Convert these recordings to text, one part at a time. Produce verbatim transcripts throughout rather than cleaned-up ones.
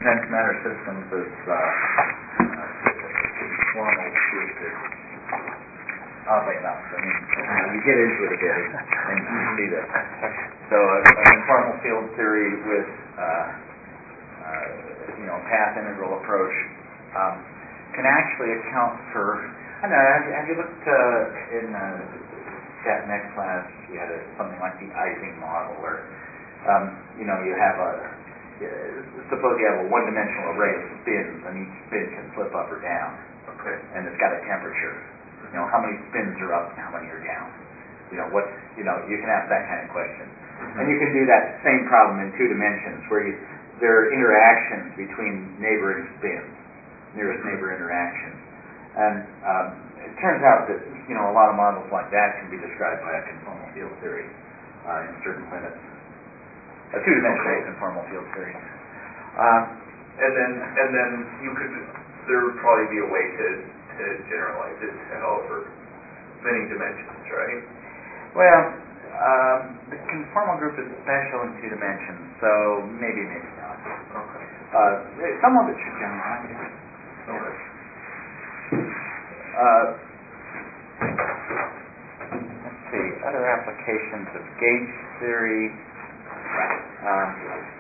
condensed matter systems as uh, uh, conformal field theory. Oddly enough, I mean, you get into it a bit and you see this. So a, a conformal field theory with, uh, uh, you know, path integral approach um, can actually account for. I don't know. Have, have you looked uh, in uh, Stat Next class? We had a, something like the Ising model, where um, you know you have a. Uh, suppose you have a one-dimensional array of spins, and each spin can flip up or down. Okay. And it's got a temperature. You know, how many spins are up and how many are down? You know, what, you know, you can ask that kind of question. Mm-hmm. And you can do that same problem in two dimensions, where you, there are interactions between neighboring spins, nearest mm-hmm. neighbor interactions. And um, it turns out that, you know, a lot of models like that can be described by a conformal field theory uh, in certain limits. A two-dimensional okay. conformal field theory. Uh, and then, and then you could, there would probably be a way to to generalize it to over many dimensions, right? Well, um, the conformal group is special in two dimensions, so maybe, maybe not. Okay. Uh, some of it should generalize. Okay. Uh, let's see, other applications of gauge theory. Uh,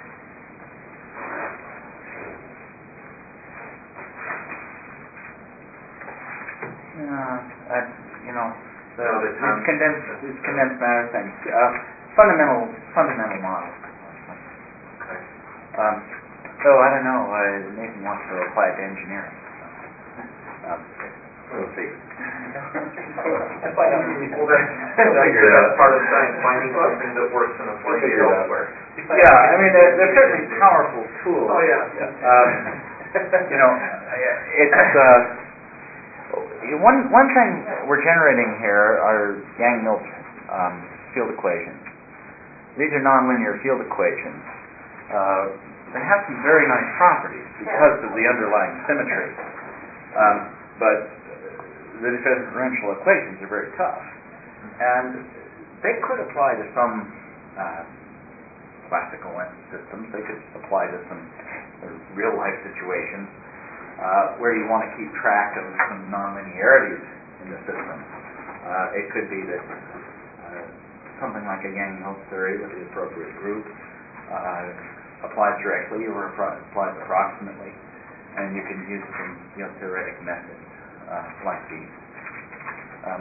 Uh, uh, you know, the, no, the these condensed, these condensed matter things, uh, fundamental, fundamental models. Okay. Um, so I don't know. Uh, Nathan wants to apply it to engineering. So, um, we'll see. well, that's, that's uh, part of science, finding something that works and applying it elsewhere. Yeah, I mean, they're, they're certainly powerful tools. Oh yeah. yeah. Um, you know, it's. Uh, One one thing we're generating here are Yang-Mills um, field equations. These are nonlinear field equations. Uh, they have some very nice properties because of the underlying symmetry. Um, but the differential equations are very tough. And they could apply to some uh, classical systems. They could apply to some real-life situations. Uh, where you want to keep track of some nonlinearities in the system. Uh, it could be that uh, something like a Yang-Mills theory with the appropriate group uh, applies directly or appro- applies approximately, and you can use some you know, theoretic methods uh, like these. Um,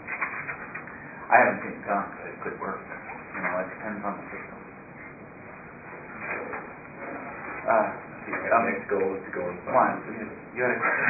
I haven't seen it done, but it could work. You know, it depends on the system. Uh, The um, next goal is to go and find. One, you, you had a question.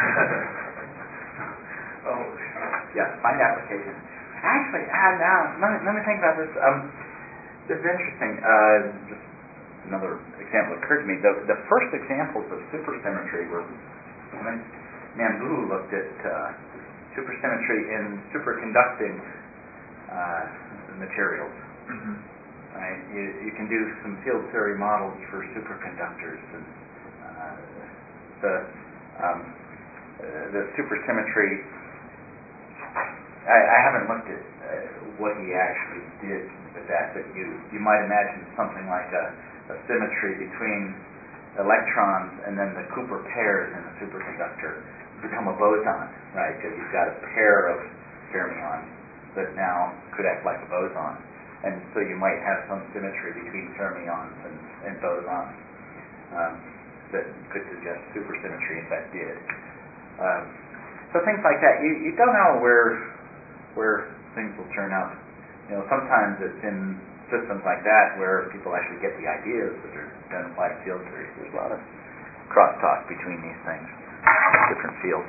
oh, yeah, find applications. Actually, uh, now let me let me think about this. Um, this is interesting. Uh, just another example occurred to me. The the first examples of supersymmetry were when Nambu looked at uh, supersymmetry in superconducting uh, materials. Mm-hmm. Right? You you can do some field theory models for superconductors and. The um, uh, the supersymmetry. I, I haven't looked at uh, what he actually did with that, but you you might imagine something like a, a symmetry between electrons and then the Cooper pairs in a superconductor become a boson, right? Because you've got a pair of fermions that now could act like a boson, and so you might have some symmetry between fermions and, and bosons. Um, that could suggest supersymmetry, in fact did. Um, so things like that, you, you don't know where where things will turn up. You know, sometimes it's in systems like that where people actually get the ideas that are then applied to field theory. There's a lot of crosstalk between these things, different fields.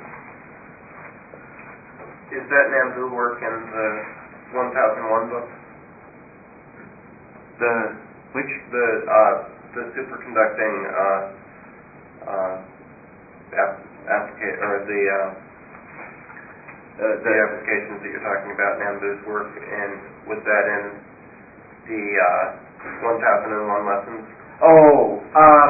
Is that Nambu work in the one thousand one book? The which the uh, the superconducting. Uh, Uh, app, applica- or the, uh, uh, the the applications that you're talking about, Nambu's work, and was that in the uh, one thousand one lessons? Oh, um,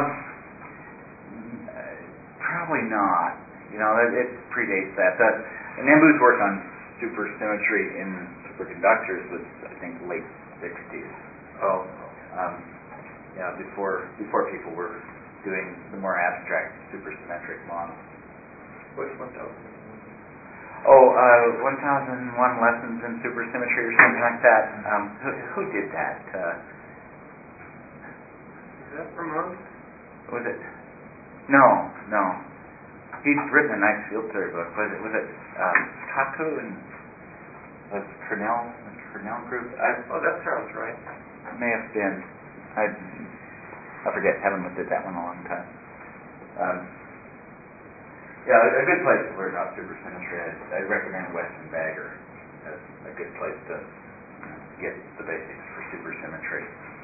probably not. You know, it, it predates that. The, Nambu's work on supersymmetry in superconductors was, I think, late sixties. Oh. Um, yeah, before before people were doing the more abstract supersymmetric models. What's one thousand? Oh, uh, one thousand one lessons in supersymmetry or something like that. Um, who, who did that? Uh, Is that Ramon? was it? No, no. He's written a nice field theory book. Was it? Was it um, Taku and the Fresnel, the Fresnel group? I, oh, that sounds right. May have been. I I forget. Haven't looked at that one in a long time. Um, yeah, a good place to learn about supersymmetry. I'd, I'd recommend Weston Bagger as a good place to get the basics for supersymmetry.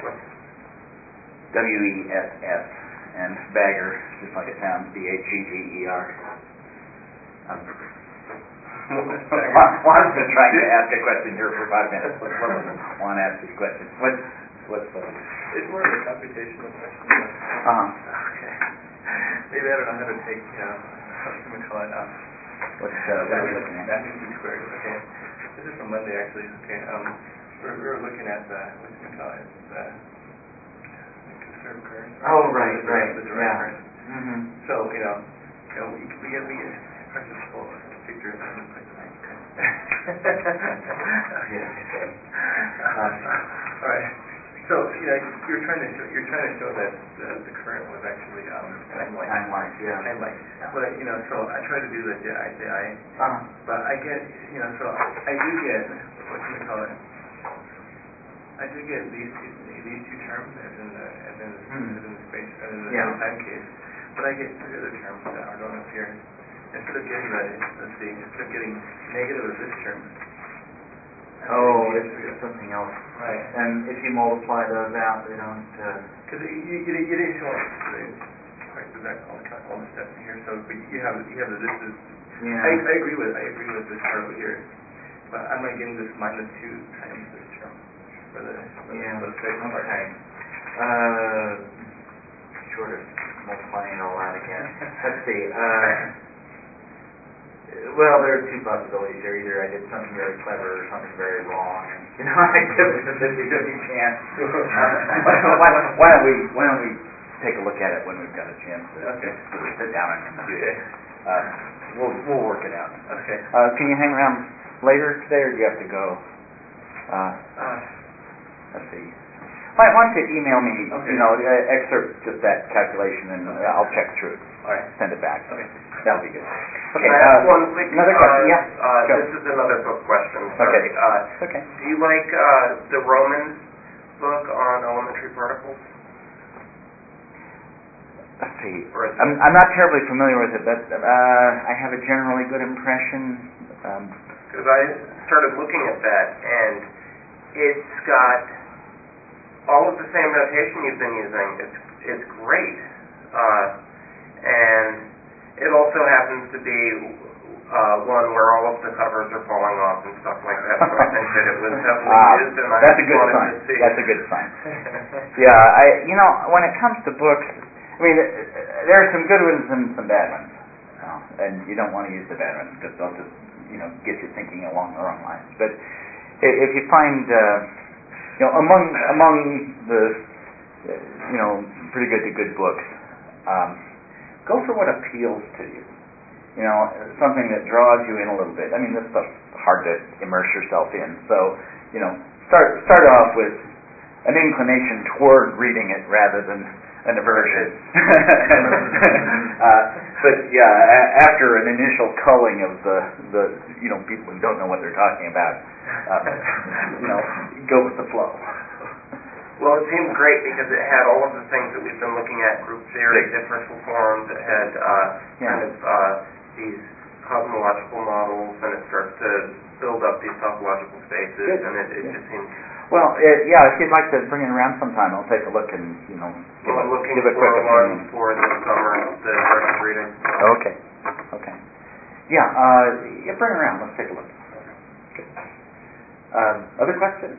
W E S S and Bagger, just like it sounds, B A G G E R. Um, Juan's been trying to ask a question here for five minutes. Let's let Juan ask his question. What's what's the? It's more of a computational question. Uh huh. Okay. Maybe I don't know how to take. You know, how can we call it? Um, What's uh, what are we looking at? Magnitude squared. Okay. This is from Monday actually. Okay. Um, we're we were looking at the what do we call it? The conserved current. Oh right, the, right. The direct yeah. current. Mm-hmm. So you know, you know, we we get we get precious full picture. Yeah. Okay. Uh, all right. So you know, you're trying to show, you're trying to show that the, the current was actually um, time-like. Time-like, yeah. Time-like. Yeah. But you know, so I try to do the J I J I. Uh-huh. But I get, you know, so I do get what can we call it? I do get these two these two terms as in the as in the, hmm. as in the space as in the, yeah. the time case. But I get three other terms that are don't appear. Instead of getting the let's see, instead of getting negative of this term. Oh, it's, it's something else. Right. And if you multiply those out, they don't. Because uh, you, you, you didn't show it quite exact all the all the steps in here. So, but you have you have the this is. Yeah. I, I agree with I agree with this part over here, but I'm not getting this minus two times this term for the for yeah. the, for the second part. Okay. Uh, short of multiplying it all out again. Let's see. Uh. Well, there are two possibilities here. Either I did something very clever or something very wrong, and you know, I give it a fifty-fifty chance. Um, why, why don't we Why don't we take a look at it when we've got a chance to okay. sort of sit down and compute okay. it? Um, we'll We'll work it out. Okay. Uh, can you hang around later today, or do you have to go? Uh, uh, let's see. Why, why don't you email me? Okay. You know, uh, excerpt just that calculation, and okay. uh, I'll check through it. All right. Send it back. Okay. That'll be good. Okay. Can I ask uh, one quick? Another question. Uh, yeah. Uh, Go. this is another book question. Okay. Sorry. Uh, okay. Do you like uh, the Roman book on elementary particles? Let's see. I'm, I'm not terribly familiar with it, but uh, I have a generally good impression. Because um, I started looking at that, and it's got all of the same notation you've been using. It's it's great, uh, and it also happens to be uh, one where all of the covers are falling off and stuff like that. So I think that it was heavily uh, used, and I that's a good wanted sign. to see. That's a good sign. Yeah, I you know when it comes to books, I mean there are some good ones and some bad ones, you know, and you don't want to use the bad ones because they'll just you know get you thinking along the wrong lines. But if you find uh, you know among among the you know pretty good to good books, um, go for what appeals to you. You know, something that draws you in a little bit. I mean, this stuff's hard to immerse yourself in. So, you know, start start off with an inclination toward reading it rather than an aversion. uh, but yeah, a- after an initial culling of the the you know people who don't know what they're talking about, um, you know, go with the flow. Well, it seemed great because it had all of the things that we've been looking at: group theory, differential forms. It had uh, yeah. kind of uh, these cosmological models, and it starts to build up these topological spaces, Good. and it, it yeah. just seems. Well, it, yeah. If you'd like to bring it around sometime, I'll take a look and you know give Well, a, I'm looking give a for quick one opinion. for this summer, the directed reading. Okay. Okay. Yeah. Uh, yeah. Bring it around. Let's take a look. Okay. Um, other questions?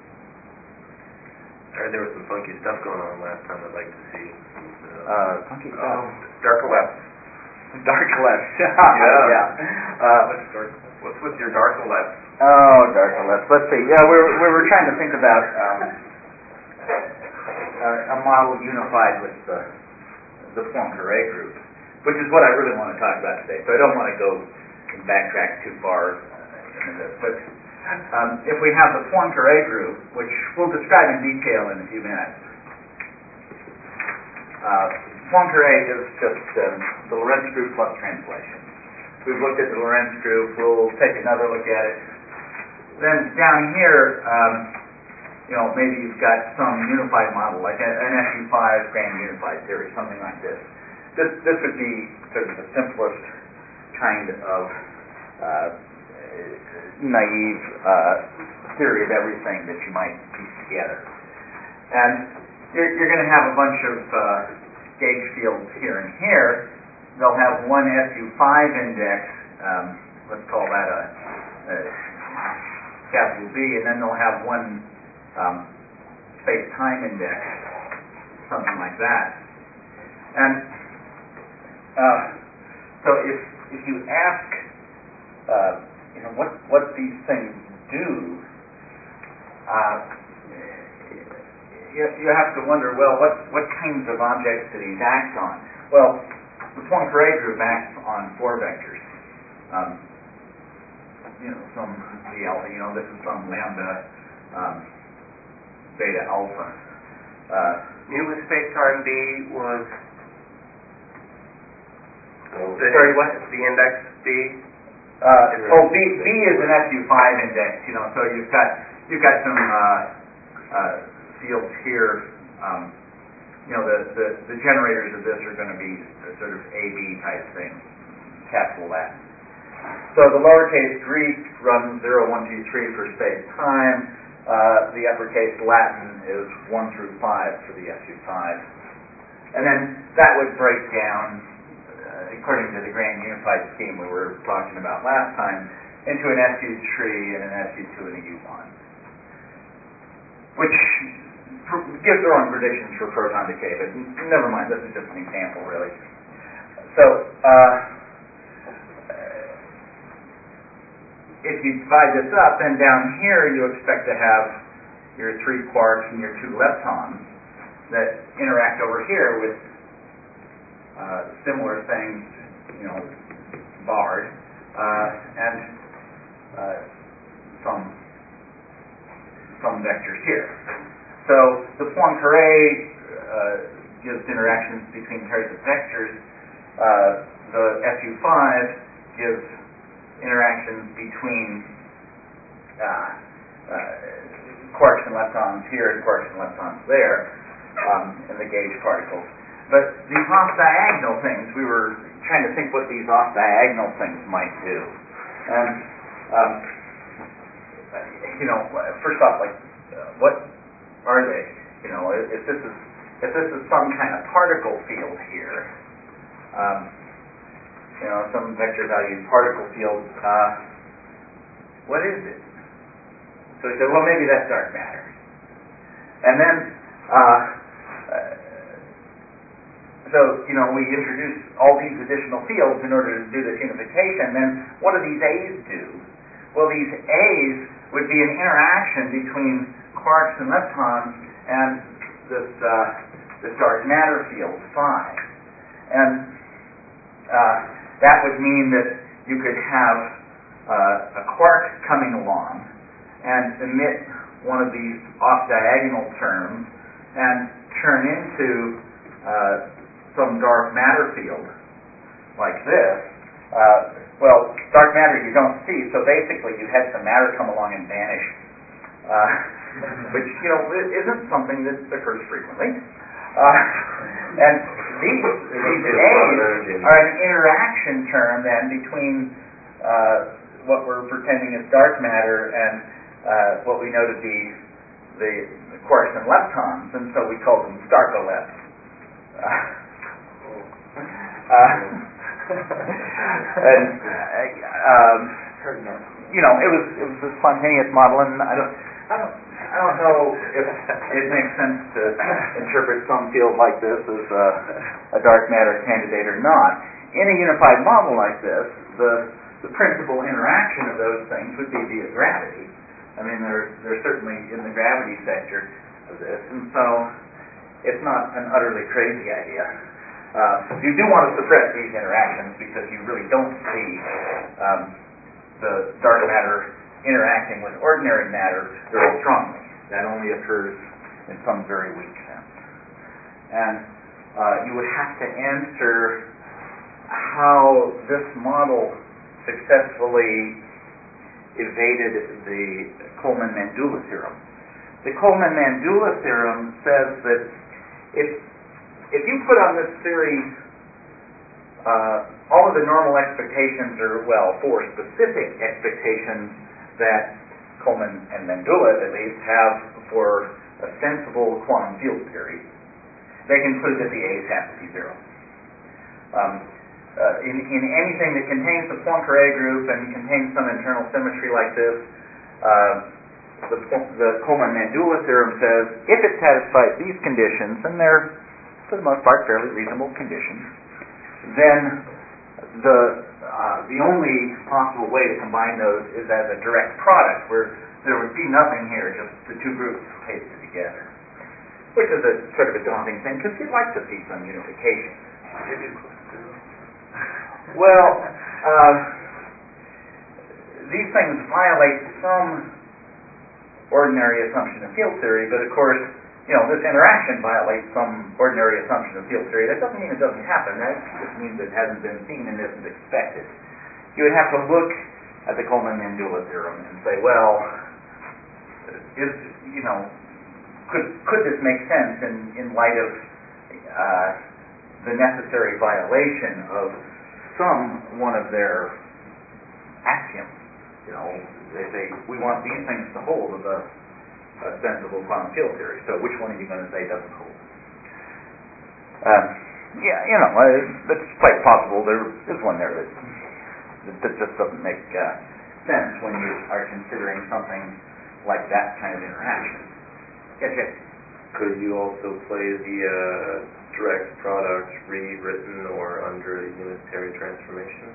Sorry, there was some funky stuff going on last time. I'd like to see. Uh, uh, funky stuff. Oh, dark left. Dark left. yeah. yeah. Uh, what's, dark, what's with your dark left? Oh, dark left. Let's see. Yeah, we were we were trying to think about um, a, a model unified with the the Poincare group, which is what I really want to talk about today. So I don't want to go and backtrack too far into this. But um, if we have the Poincare group, which we'll describe in detail in a few minutes, uh, Poincare is just um, the Lorentz group plus translation. We've looked at the Lorentz group. We'll take another look at it. Then down here, um, you know, maybe you've got some unified model, like a, an S U five grand unified theory, something like this. This this would be sort of the simplest kind of uh, naive uh, theory of everything that you might piece together. And you're, you're going to have a bunch of uh, gauge fields here and here. They'll have one S U five index, um, let's call that a, a capital B, and then they'll have one um, space-time index, something like that. And uh, so if if you ask, uh, you know, what what these things do, uh, you, you have to wonder, well, what what kinds of objects do these act on? Well, the Poincare group acts on four vectors. Um, you know, some V alpha, you know, this is some lambda um, beta alpha. Uh, mu with space-time B was the, sorry, what? The index B? Uh, oh, B, B is an S U five index, you know, so you've got you've got some uh, uh, fields here. Um, you know, the, the, the generators of this are going to be sort of A B type things, capital that. So the lowercase Greek runs zero, one, two, three for space-time. Uh, the uppercase Latin is one through five for the S U five. And then that would break down, uh, according to the grand unified scheme we were talking about last time, into an S U three and an S U two and a U one, which pr- gives their own predictions for proton decay, but n- never mind, this is just an example, really. So, uh, if you divide this up, then down here you expect to have your three quarks and your two leptons that interact over here with uh, similar things, you know, barred, uh, and uh, some some vectors here. So the Poincare uh, gives interactions between pairs of vectors. Uh, the S U five gives interactions between uh, uh, quarks and leptons here and quarks and leptons there um, in the gauge particles. But these off-diagonal things, we were trying to think what these off-diagonal things might do. And, um, you know, first off, like, uh, what are they? You know, if this is if this is some kind of particle field here, um, you know, some vector value particle field, uh, what is it? So we said, well, maybe that's dark matter. And then, uh, so, you know, we introduce all these additional fields in order to do this unification. Then what do these A's do? Well, these A's would be an interaction between quarks and leptons and this, uh, this dark matter field, phi. And uh, that would mean that you could have uh, a quark coming along and emit one of these off-diagonal terms and turn into uh, some dark matter field like this. Uh, well, dark matter you don't see, so basically you had some matter come along and vanish, uh, which, you know, isn't something that occurs frequently. Uh, and these, these A's are an interaction term then between uh, what we're pretending is dark matter and uh, what we know to be the, the quarks and leptons, and so we call them Starkolepts. Uh, uh, and uh, um, you know, it was it was a spontaneous model, and I don't I don't I don't know if it makes sense to interpret some field like this as a, a dark matter candidate or not. In a unified model like this, the the principal interaction of those things would be via gravity. I mean, they're they're certainly in the gravity sector of this, and so it's not an utterly crazy idea. Uh, you do want to suppress these interactions because you really don't see um, the dark matter interacting with ordinary matter very strongly. That only occurs in some very weak sense. And uh, you would have to answer how this model successfully evaded the Coleman-Mandula theorem. The Coleman-Mandula theorem says that if if you put on this theory uh, all of the normal expectations, or well, four specific expectations that Coleman and Mandula at least have for a sensible quantum field theory, they conclude that the A's have to be zero. Um, uh, in, in anything that contains the Poincare group and contains some internal symmetry like this, uh, the, the Coleman-Mandula theorem says if it satisfies these conditions, and they're for the most part fairly reasonable conditions, then the uh, the only possible way to combine those is as a direct product, where there would be nothing here, just the two groups pasted together, which is a sort of a daunting thing because you'd like to see some unification. Well, uh, these things violate some ordinary assumption of field theory, but of course, you know, this interaction violates some ordinary assumption of field theory. That doesn't mean it doesn't happen. That just means it hasn't been seen and isn't expected. You would have to look at the Coleman-Mandula theorem and say, well, is, you know, could could this make sense in, in light of uh, the necessary violation of some one of their axioms? You know, they say, we want these things to hold of a a sensible quantum field theory. So which one are you going to say doesn't hold? Um, yeah, you know, uh, it's quite possible there is one there that, that just doesn't make uh, sense when you are considering something like that kind of interaction. Yeah, Jay? Could you also play the uh, direct product rewritten or under a unitary transformation?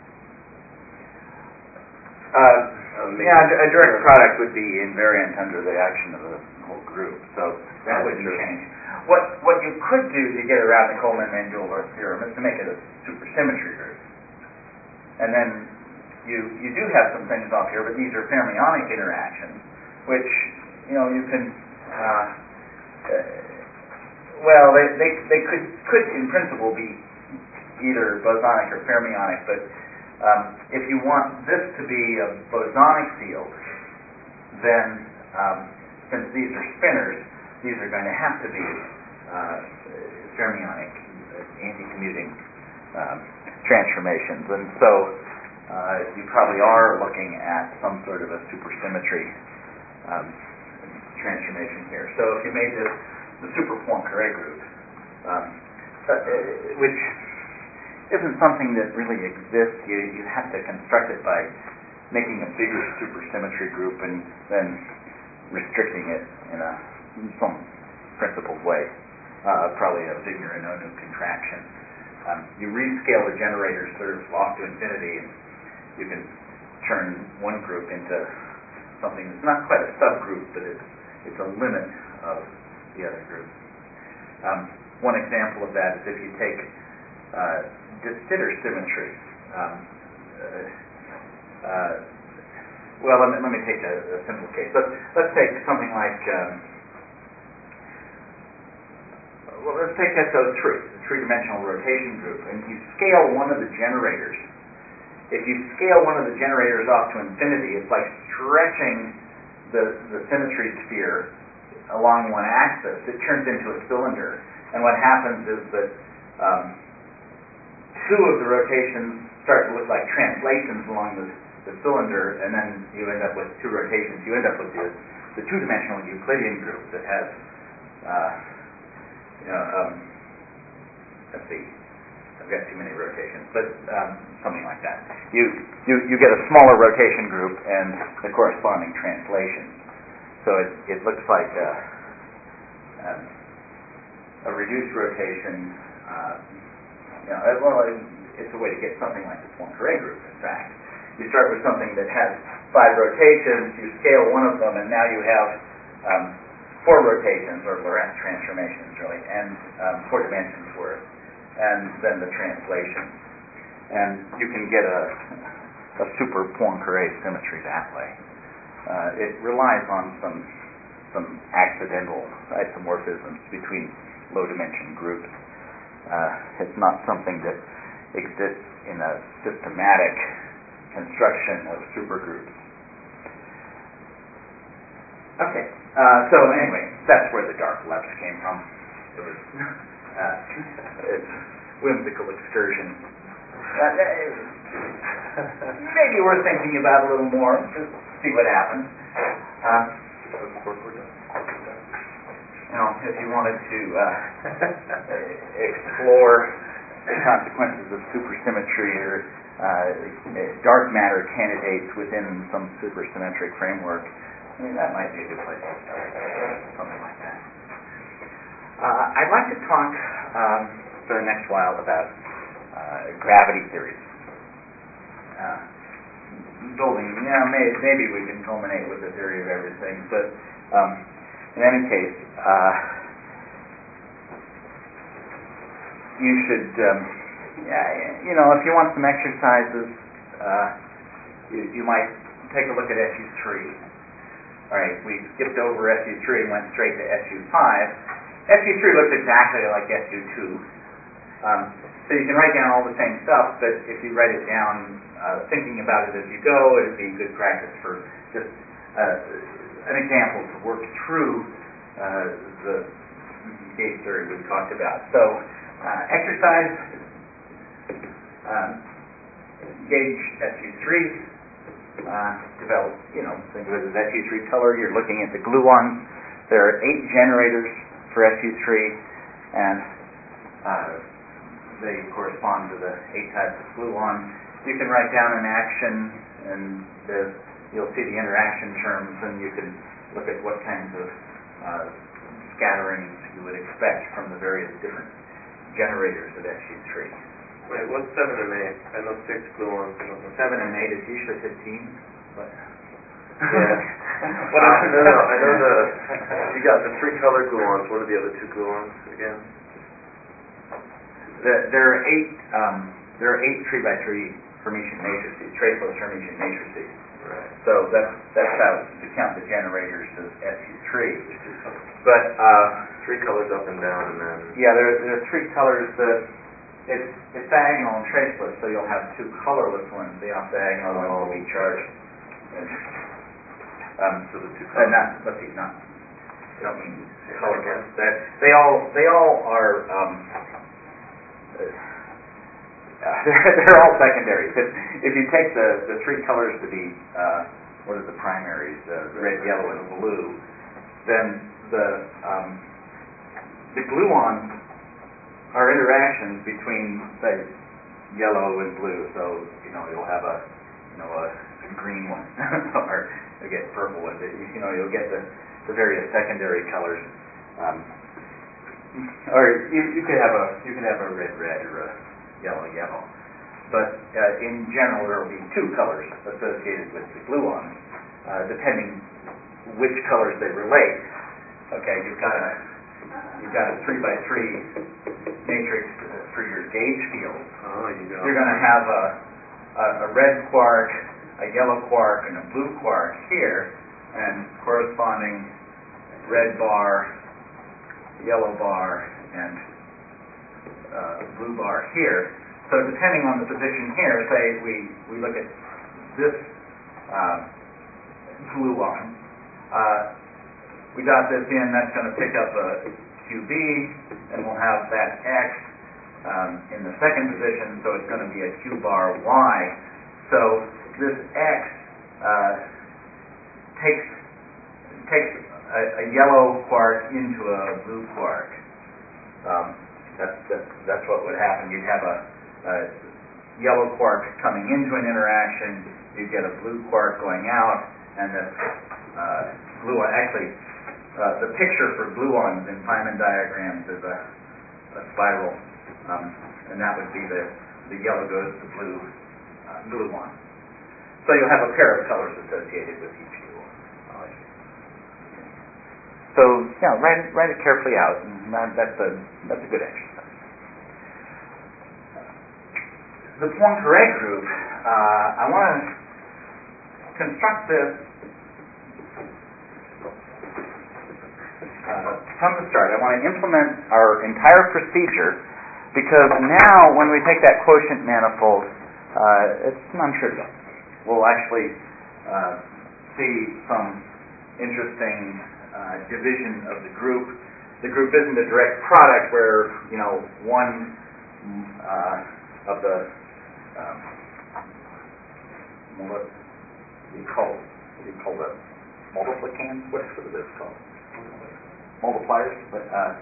Uh, Um, yeah, a direct product would be invariant under the action of the whole group, so that wouldn't change. What what you could do to get around the Coleman-Mandula theorem is to make it a supersymmetry group, and then you you do have some things off here, but these are fermionic interactions, which you know you can. Uh, uh, well, they, they they could could in principle be either bosonic or fermionic, but Um, if you want this to be a bosonic field, then um, since these are spinors, these are going to have to be uh, fermionic, uh, anti-commuting um, transformations. And so uh, you probably are looking at some sort of a supersymmetry um, transformation here. So if you made this the super Poincare group, um, uh, which isn't something that really exists. You you have to construct it by making a bigger supersymmetry group and then restricting it in a in some principled way, uh, probably a Wigner-Inonu contraction. Um, you rescale the generators sort of off to infinity, and you can turn one group into something that's not quite a subgroup, but it's it's a limit of the other group. Um, one example of that is if you take uh, de Sitter symmetry. Um, uh, uh, well, let me, let me take a, a simple case. Let's, let's take something like, um, well, let's take S O three, the three-dimensional rotation group, and you scale one of the generators. If you scale one of the generators off to infinity, it's like stretching the, the symmetry sphere along one axis. It turns into a cylinder, and what happens is that um, two of the rotations start to look like translations along the, the cylinder, and then you end up with two rotations. You end up with the, the two-dimensional Euclidean group that has, uh, you know, um, let's see, I've got too many rotations, but um, something like that. You, you you get a smaller rotation group and the corresponding translation. So it, it looks like a, um, a reduced rotation. Uh, You know, well, it's a way to get something like the Poincare group, in fact. You start with something that has five rotations, you scale one of them, and now you have um, four rotations, or Lorentz transformations, really, and um, four dimensions worth. and then the translation. And you can get a, a super Poincare symmetry that way. Uh, it relies on some some accidental isomorphisms between low-dimension groups. Uh, it's not something that exists in a systematic construction of supergroups. Okay, uh, so anyway, that's where the dark left came from. It was uh, it's whimsical excursion. Uh, maybe worth thinking about a little more. Just see what happens. Uh, you know, if you wanted to uh, explore the consequences of supersymmetry or uh, dark matter candidates within some supersymmetric framework, I mean, that might be a good place to start. Something like that. Uh, I'd like to talk um, for the next while about uh, gravity theories. Uh, building, yeah, may, maybe we can culminate with the theory of everything, but um, in any case, uh, you should, um, yeah, you know, if you want some exercises, uh, you, you might take a look at S U three. All right, we skipped over S U three and went straight to S U five. S U three looks exactly like S U two. Um, so you can write down all the same stuff, but if you write it down uh, thinking about it as you go, it would be good practice for just uh, an example to work through uh, the gauge theory we talked about. So uh, exercise, um, gauge S U three, uh, develop, you know, think of it as S U three color. You're looking at the gluons. There are eight generators for S U three, and uh, they correspond to the eight types of gluons. You can write down an action, and the you'll see the interaction terms, and you can look at what kinds of uh, scatterings you would expect from the various different generators of S U three. Wait, what's seven and eight? I know six gluons. Seven and eight is usually fifteen. But yeah. What uh, no, no, I know the. You got the three color gluons. What are the other two gluons again? The, there are eight. Um, there are eight three by three Hermitian matrices, traceless Hermitian matrices. Right. So that's that's how to count the generators of S U three. But uh, three colors up and down, and then yeah, there there are three colors. That it's it's diagonal and traceless, so you'll have two colorless ones. The off diagonal ones will be charged. And, um, so the two colors. Uh, not let's see, not I don't mean colorless. That they all they all are. Um, Uh, they're, they're all secondaries. If, if you take the, the three colors to be, uh, what are the primaries, uh, red, yellow, and blue, then the um, the gluons are interactions between, say, yellow and blue. So, you know, you'll have a, you know, a, a green one, or you'll get purple one. You know, you'll get the, the various secondary colors. Um, or you, you could have a you could have a red, red, or a yellow, yellow. But uh, in general, there will be two colors associated with the gluons, uh, depending which colors they relate. Okay, you've got a you've got a three by three matrix uh, for your gauge field. Oh, you go. You're going to have a, a a red quark, a yellow quark, and a blue quark here, and corresponding red bar, yellow bar, and uh, blue bar here. So depending on the position here, say we, we look at this uh, gluon, uh, we dot this in, that's going to pick up a Q B, and we'll have that X um, in the second position, so it's going to be a Q bar Y. So this X uh, takes takes a, a yellow quark into a blue quark. Um, that's, that's that's what would happen. You'd have a, a yellow quark coming into an interaction. You'd get a blue quark going out, and this uh, gluon. Actually, uh, the picture for gluons in Feynman diagrams is a, a spiral, um, and that would be the the yellow goes to blue uh, gluon. So you'll have a pair of colors associated with each gluon. So yeah, write it write it carefully out, and that, that's a that's a good exercise. the Poincare group, uh, I want to construct this uh, from the start. I want to implement our entire procedure, because now when we take that quotient manifold, uh, it's non-trivial. We'll actually uh, see some interesting uh, division of the group. The group isn't a direct product where, you know, one uh, of the um, what do you call what do you call the multiplicands? What is this called? Multipliers, but uh,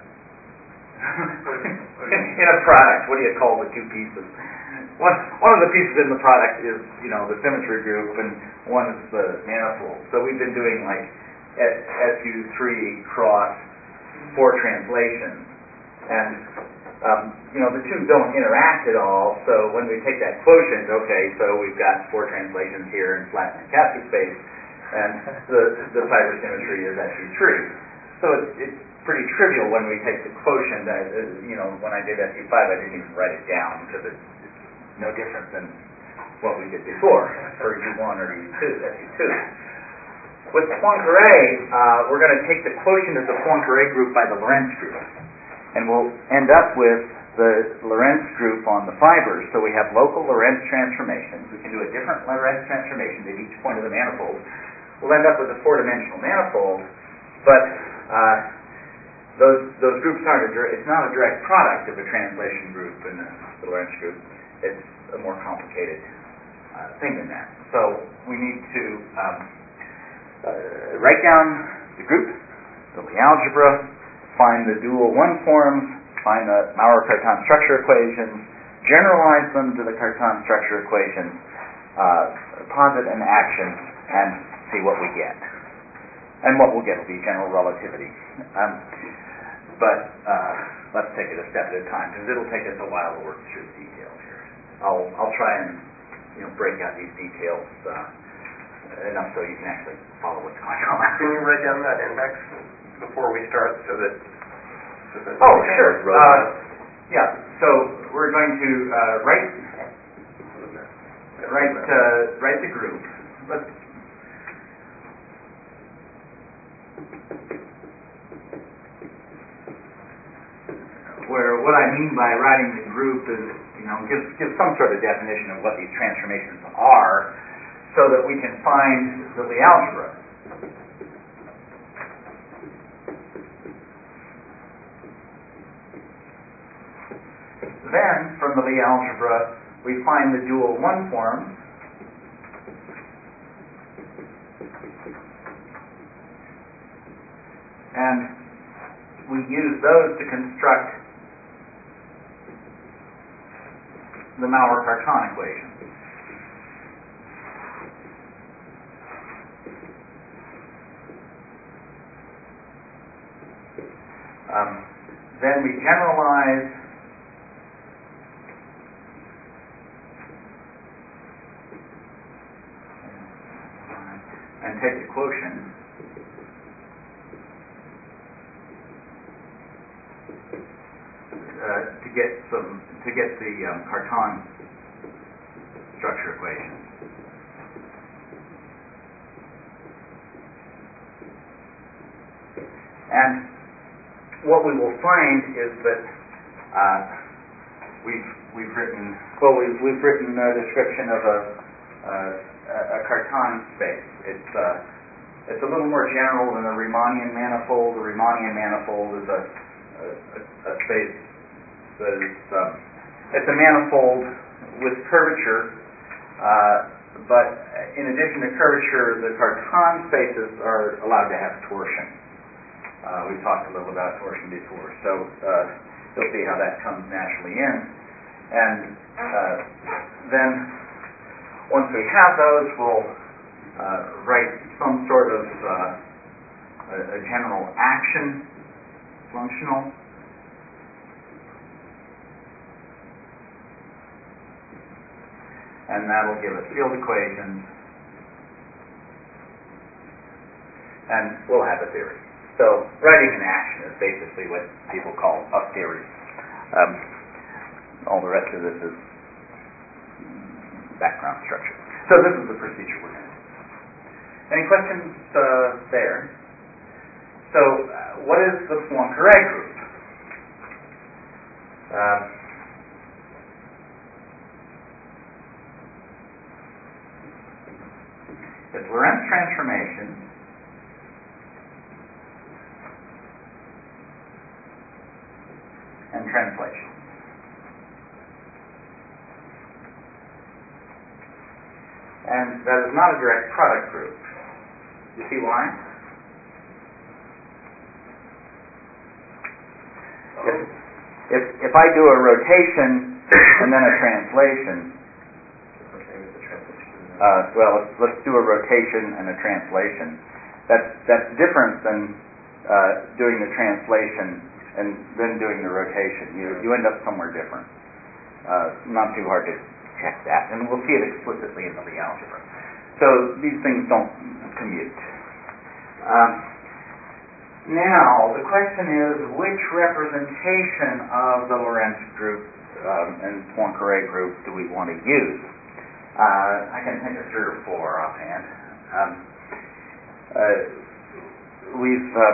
in, in a product, what do you call the two pieces? One one of the pieces in the product is, you know, the symmetry group, and one is the manifold. So we've been doing like S U three cross four translations, and um, you know, the two don't interact at all. So when we take that quotient, okay, so we've got four translations here in flat Minkowski space, and the the fiber symmetry is S U three. So it's, it's pretty trivial when we take the quotient. I, uh, you know, when I did S U five, I didn't even write it down because it's, it's no different than what we did before for U one or U two, S U two. With Poincare, uh, we're going to take the quotient of the Poincare group by the Lorentz group, and we'll end up with the Lorentz group on the fibers. So we have local Lorentz transformations. We can do a different Lorentz transformation at each point of the manifold. We'll end up with a four-dimensional manifold, but uh, those those groups aren't a dir- it's not a direct product of a translation group and the Lorentz group. It's a more complicated uh, thing than that. So we need to um, Uh, write down the group, the Lie algebra, find the dual one forms, find the Maurer-Cartan structure equations, generalize them to the Cartan structure equations, uh, posit an action, and see what we get. And what we'll get will be general relativity. Um, but uh, let's take it a step at a time, because it'll take us a while to work through the details here. I'll I'll try and you know break out these details Uh, enough so you can actually follow what's going on. Can you write down that index before we start so that... So that oh, sure. Uh, yeah, so we're going to uh, write write uh, write the group. Let's where what I mean by writing the group is, you know, give give some sort of definition of what these transformations are, so that we can find the Lie algebra. Then, from the Lie algebra, we find the dual one forms, and we use those to construct the Maurer-Cartan equation. Um, then we generalize and take the quotient uh, to get some to get the um, Cartan structure equation. And what we will find is that uh, we've we've written well we've we've written a description of a uh, a Cartan space. It's uh, it's a little more general than the Riemannian manifold. The Riemannian manifold is a a, a space that is um, it's a manifold with curvature, uh, but in addition to curvature, the Cartan spaces are allowed to have torsion. Uh, we've talked a little about torsion before, so uh, you'll see how that comes naturally in. And uh, then, once we have those, we'll uh, write some sort of uh, a, a general action, functional. And that'll give us field equations, and we'll have a theory. So writing an action is basically what people call a theory. Um, all the rest of this is background structure. So this is the procedure we're going to do. Any questions uh, there? So uh, what is the Poincare group? Uh, it's Lorentz transformation and translation. And that is not a direct product group. You see why? If, if, if I do a rotation and then a translation, uh, well, let's, let's do a rotation and a translation. That's, that's different than uh, doing the translation and then doing the rotation. You, you end up somewhere different. Uh, not too hard to check that, and we'll see it explicitly in the Lie algebra. So these things don't commute. Um, now, the question is, which representation of the Lorentz group um, and Poincare group do we want to use? Uh, I can think of three or four offhand. Um, uh, we've um,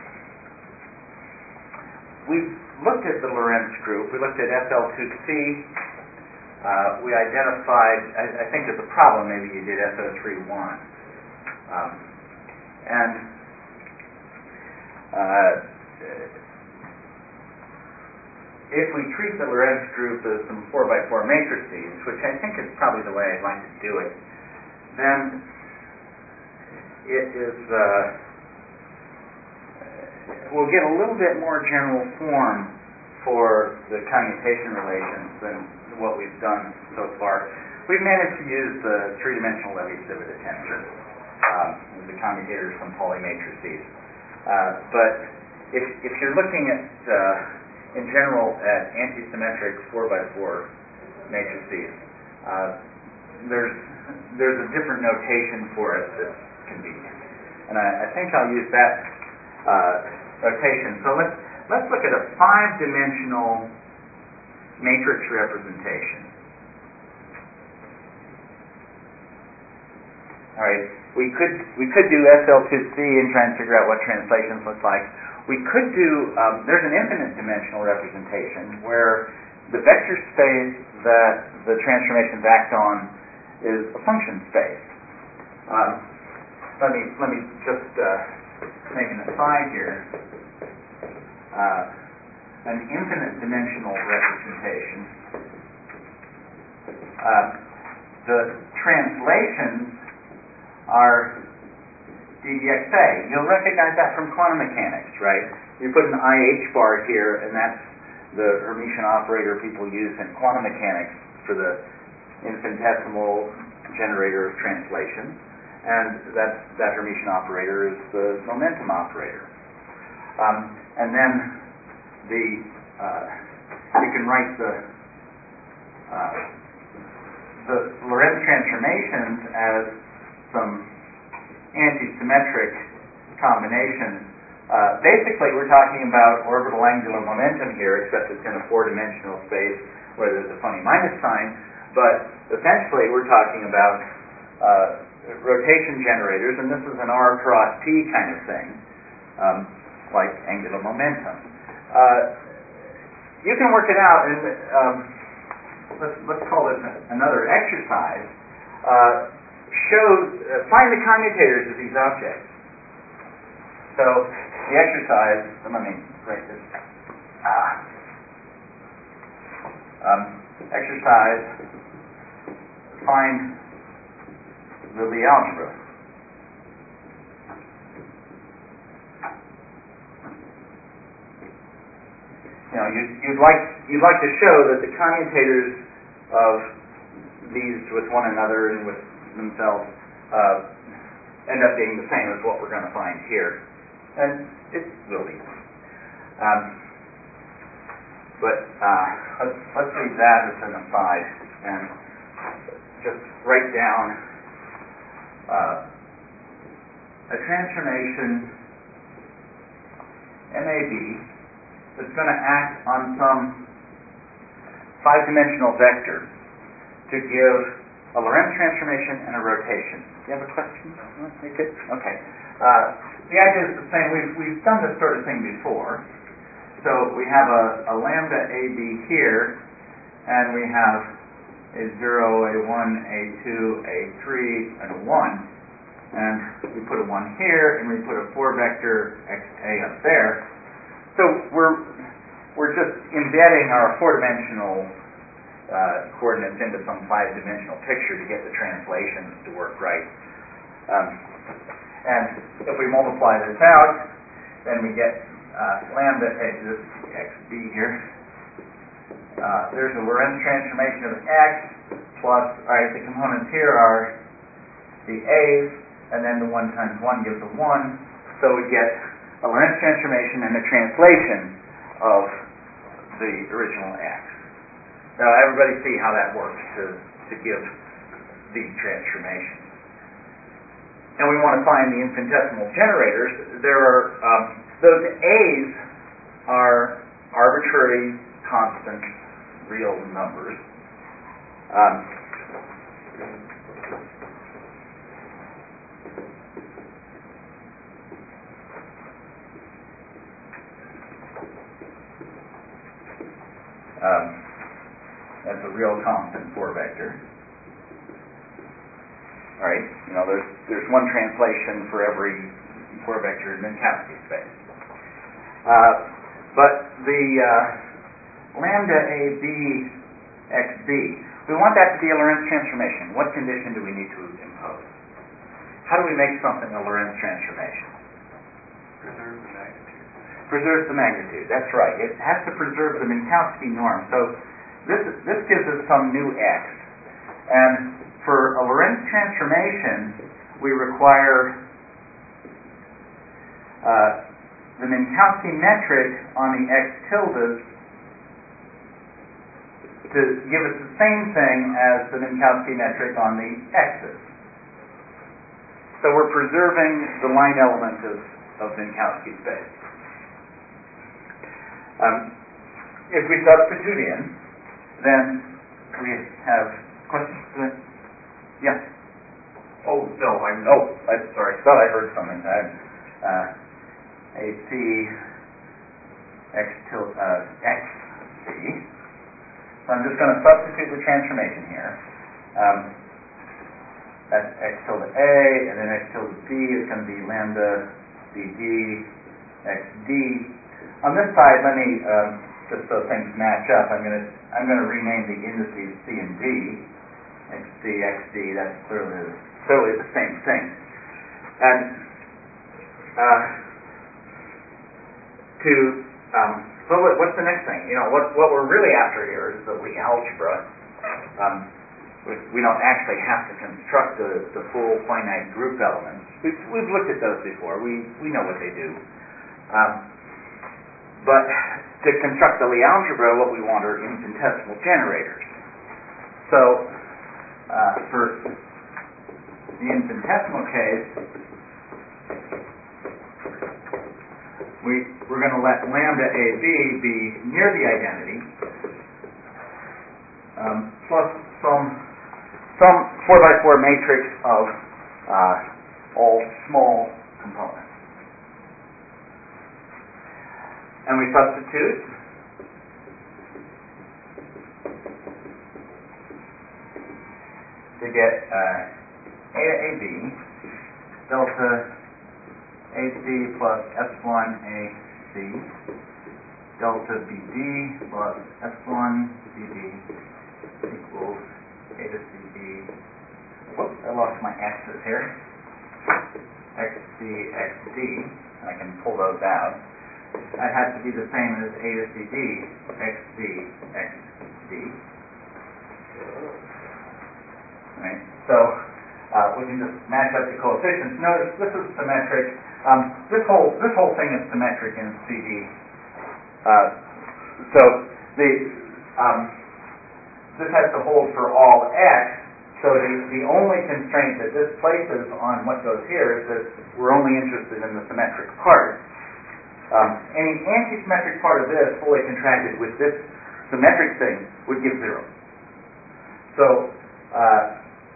we've looked at the Lorentz group. We looked at S L two C. Uh, we identified, I, I think as a problem, maybe you did S O three one. Um, and uh, if we treat the Lorentz group as some four by four matrices, which I think is probably the way I'd like to do it, then it is, uh, we'll get a little bit more general form for the commutation relations than what we've done so far. We've managed to use the three-dimensional Levi-Civita tensor, um, the commutators from Pauli matrices. Uh, but if, if you're looking at, uh, in general, at antisymmetric four by four matrices, uh, there's there's a different notation for it that's convenient, and I, I think I'll use that uh, notation. So let's let's look at a five-dimensional matrix representation. All right, we could we could do S L two C and try and figure out what translations look like. We could do um, there's an infinite dimensional representation where the vector space that the transformations act on is a function space. Um, let me let me just uh, make an aside here. Uh, an infinite dimensional representation. Uh, the translations are d dxa. You'll recognize that from quantum mechanics, right? You put an I H bar here, and that's the Hermitian operator people use in quantum mechanics for the infinitesimal generator of translation, and that that Hermitian operator is the momentum operator. Um, and then the uh, you can write the uh, the Lorentz transformations as some anti-symmetric combination. Uh, basically, we're talking about orbital angular momentum here, except it's in a four-dimensional space where there's a funny minus sign. But essentially, we're talking about uh, rotation generators, and this is an R cross T kind of thing, um, like angular momentum. Uh, you can work it out, and um, let's let's call this another exercise. Uh, show uh, find the commutators of these objects. So the exercise. Let me write this. Ah. Um, exercise. Find the Lie algebra. You know, you'd, you'd like you'd like to show that the commutators of these with one another and with themselves uh, end up being the same as what we're going to find here, and it will be. Um, but uh, let's, let's leave that as an aside and just write down uh, a transformation M A B that's going to act on some five-dimensional vector to give a Lorentz transformation, and a rotation. Do you have a question? You want to make it? Okay. Uh, the idea is the same. We've, we've done this sort of thing before. So we have a, a lambda A B here, and we have a zero, a one, a two, a three, and a one. And we put a one here, and we put a four vector xa up there. So we're we're just embedding our four-dimensional uh, coordinates into some five-dimensional picture to get the translations to work right. Um, and if we multiply this out, then we get uh, lambda a, this xb here. Uh, there's a Lorentz transformation of x plus, all right, the components here are the a's, and then the one times one gives a one, so we get a Lorentz transformation and a translation of the original x. Now everybody see how that works to, to give these transformations. And we want to find the infinitesimal generators. There are, um, those a's are arbitrary, constant, real numbers. Um, Um, that's a real constant four vector. All right, you know, there's there's one translation for every four vector in Minkowski space. Uh, but the uh, lambda A B X B, we want that to be a Lorentz transformation. What condition do we need to impose? How do we make something a Lorentz transformation? Preserve the magnitude. Preserves the magnitude. That's right. It has to preserve the Minkowski norm. So this this gives us some new x. And for a Lorentz transformation, we require uh, the Minkowski metric on the x tildes to give us the same thing as the Minkowski metric on the x's. So we're preserving the line element of, of Minkowski space. Um, if we substitute in, then we have questions to it? Yeah. Oh no, I'm Oh, I'm sorry. Thought I heard something. I, uh, A C x til uh, x c. So I'm just going to substitute the transformation here. Um, that's x tilde a, and then x tilde b is going to be lambda b d x d. On this side, let me um, just so things match up. I'm going to I'm going to rename the indices c and d, xd, xd. That's clearly clearly the same thing. And uh, to um, so what, what's the next thing? You know, what what we're really after here is the Lie algebra. Um, we, we don't actually have to construct the, the full finite group elements. We've we've looked at those before. We we know what they do. Um, But to construct the Lie algebra, what we want are infinitesimal generators. So uh, for the infinitesimal case, we, we're going to let lambda A B be near the identity um, plus some some four by four matrix of uh, all small components. And we substitute. To get uh, A to A B, delta A C plus epsilon A C, delta B D plus epsilon B D equals A to C D. Whoops, I lost my x's here. X C, X D, and I can pull those out. That has to be the same as A to C D, X D, X D. Right? So uh, we can just match up the coefficients. Notice this is symmetric. Um, this whole this whole thing is symmetric in C D. Uh, so the um, this has to hold for all x. So the, the only constraint that this places on what goes here is that we're only interested in the symmetric part. Um, any anti-symmetric part of this fully contracted with this symmetric thing would give zero. So uh,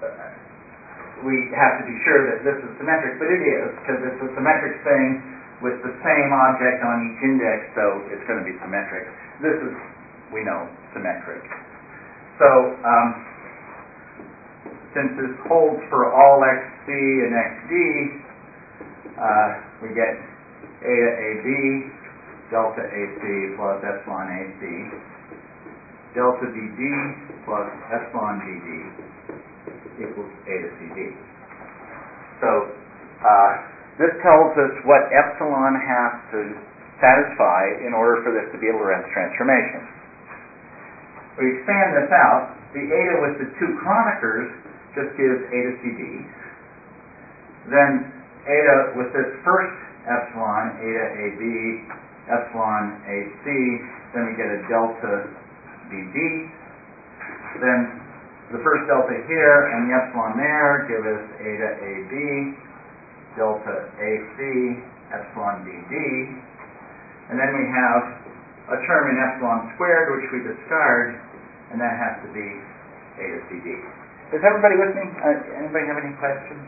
we have to be sure that this is symmetric, but it is, because it's a symmetric thing with the same object on each index, so it's going to be symmetric. This is, we know, symmetric. So, um, since this holds for all xc and xd, uh, we get eta ab delta ac plus epsilon ac, delta bd plus epsilon bd equals eta cd. So, uh, this tells us what epsilon has to satisfy in order for this to be a Lorentz transformation. We expand this out. The eta with the two Kroneckers just gives eta cd. Then eta with this first epsilon, eta ab, epsilon ac, then we get a delta bd. Then the first delta here and the epsilon there give us eta ab, delta ac, epsilon bd. And then we have a term in epsilon squared, which we discard, and that has to be eta cd. Is everybody with me? Uh, anybody have any questions?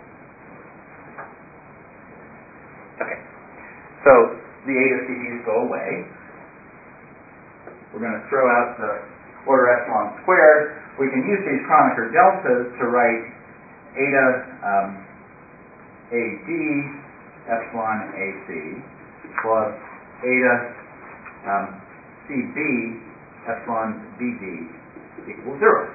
Okay. So the eta cd's go away. We're going to throw out the order epsilon squared. We can use these Kronecker deltas to write eta um, ad epsilon ac plus eta um, cb epsilon bd equals zero.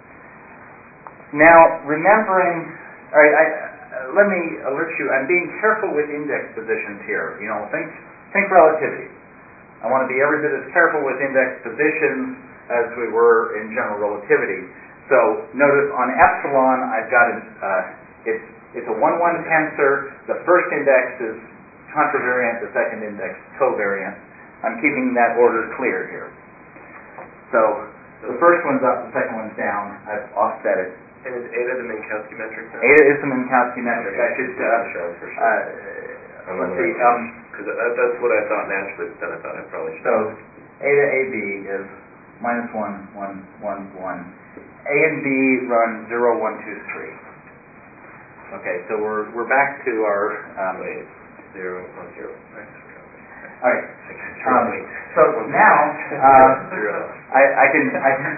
Now, remembering, all right, I, uh, let me alert you, I'm being careful with index positions here. You know, think, think relativity. I want to be every bit as careful with index positions as we were in general relativity. So, notice on epsilon, I've got an, uh, it's, it's a one one tensor. The first index is contravariant, the second index covariant. I'm keeping that order clear here. So, the first one's up, the second one's down. I've offset it. And is eta the Minkowski metric now? Eta is the Minkowski metric. Okay. I should, uh, sure, for sure. uh, let's see, um, because that, that's what I thought naturally, but then I thought I probably should. so, eta ab is minus one, one, one, one. A and B run zero, one, two, three. Okay, so we're we're back to our um, Wait, zero, one, zero. Nice. all right. Um, so now uh, I, I can I can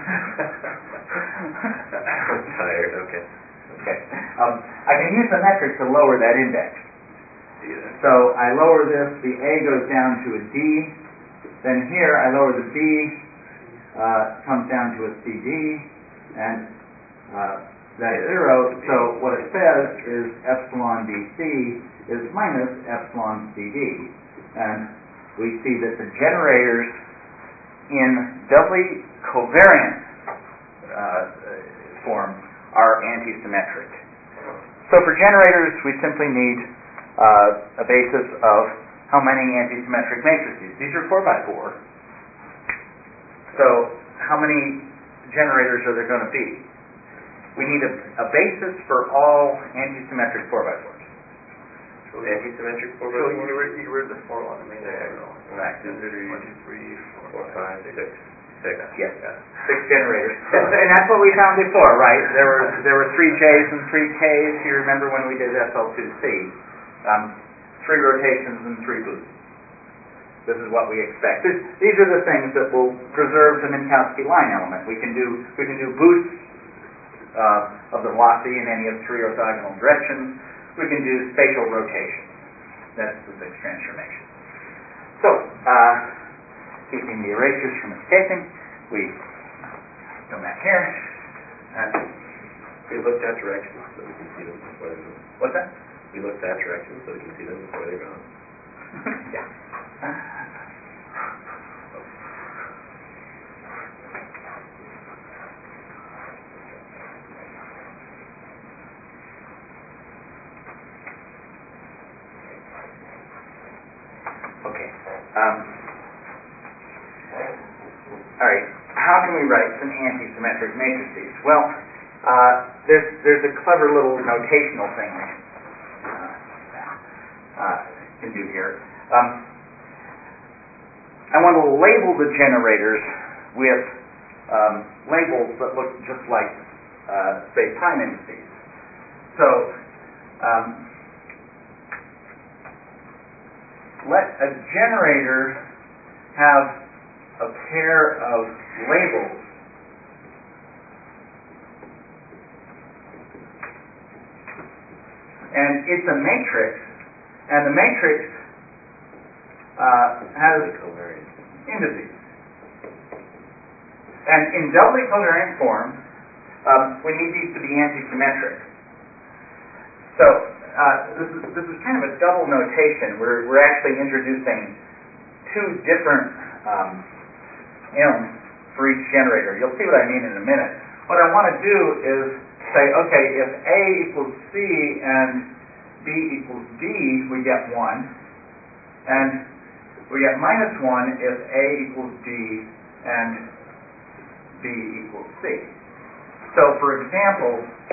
I'm tired. Okay. okay um, I can use the metric to lower that index. Yeah. So I lower this. The A goes down to a D. Then here I lower the B. Uh, comes down to a C D, and uh, that's zero. So what it says is epsilon D C is minus epsilon D D, and we see that the generators in doubly covariant uh, form are antisymmetric. So for generators, we simply need uh, a basis of how many antisymmetric matrices. These are four by four. So how many generators are there going to be? We need a, a basis for all antisymmetric four by fours. Anti-symmetric four by So four? you read, you read the formula on the main diagonal. Right. Two, three, one, two, three, four, Four, five, five, six. Six. Yes, six generators. And that's what we found before, right? There were there were three J's and three K's. You remember when we did S L two C. Um, three rotations and three boosts. This is what we expect. This, these are the things that will preserve the Minkowski line element. We can do we can do boosts uh, of the velocity in any of three orthogonal directions. We can do spatial rotation. That's the sixth transformation. So, uh, keeping the erasures from escaping, we go back here. And we looked at directions so we can see them before they're gone. What's that? We looked at directions so we can see them before they're gone. Yeah. Okay. Um, all right. How can we write some anti-symmetric matrices? Well, uh, there's there's a clever little notational thing we uh, uh, can do here. Um, I want to label the generators with um, labels that look just like, uh, say, time indices. so um, let a generator have a pair of labels and it's a matrix, and the matrix uh, has indices. And in doubly covariant form, um, we need these to be antisymmetric. So uh, this is this is kind of a double notation. We're we're actually introducing two different um, m's for each generator. You'll see what I mean in a minute. What I want to do is say, okay, if A equals C and B equals D, we get one, and we get minus one if A equals D and B equals C. So, for example,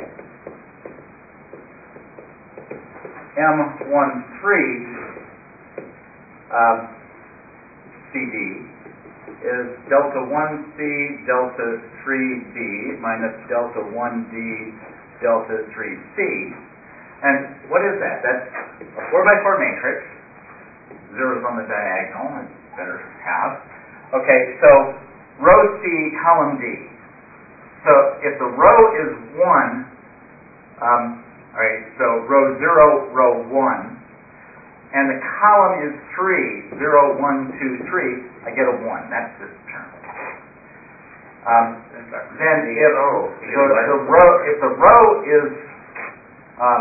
M thirteen uh, C D is delta one C delta three D minus delta one D delta three C. And what is that? That's a four by four matrix. Zeros on the diagonal, it's better have. Okay, so row C, column D. So if the row is one, um, all right, so row zero, row one, and the column is three, zero, one, two, three, I get a one. That's this term. Um, then if oh, the, the row if the row is um,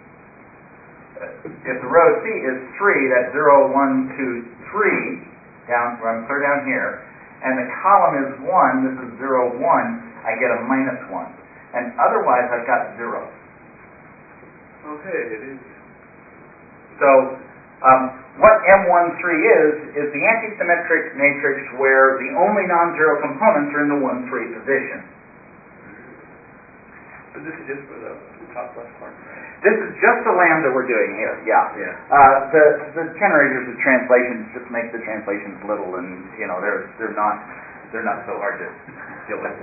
if the row C is three, that's zero, one, two, three, down I'm clear down here, and the column is one, this is zero, one, I get a minus one. And otherwise I've got zero. Okay, it is. So um, what M thirteen is, is the antisymmetric matrix where the only non-zero components are in the one, three position. But this is just for the top left corner. This is just the lambda we're doing here, yeah. Yeah. Uh, the the generators of translations just make the translations little, and you know they're they're not they're not so hard to deal with.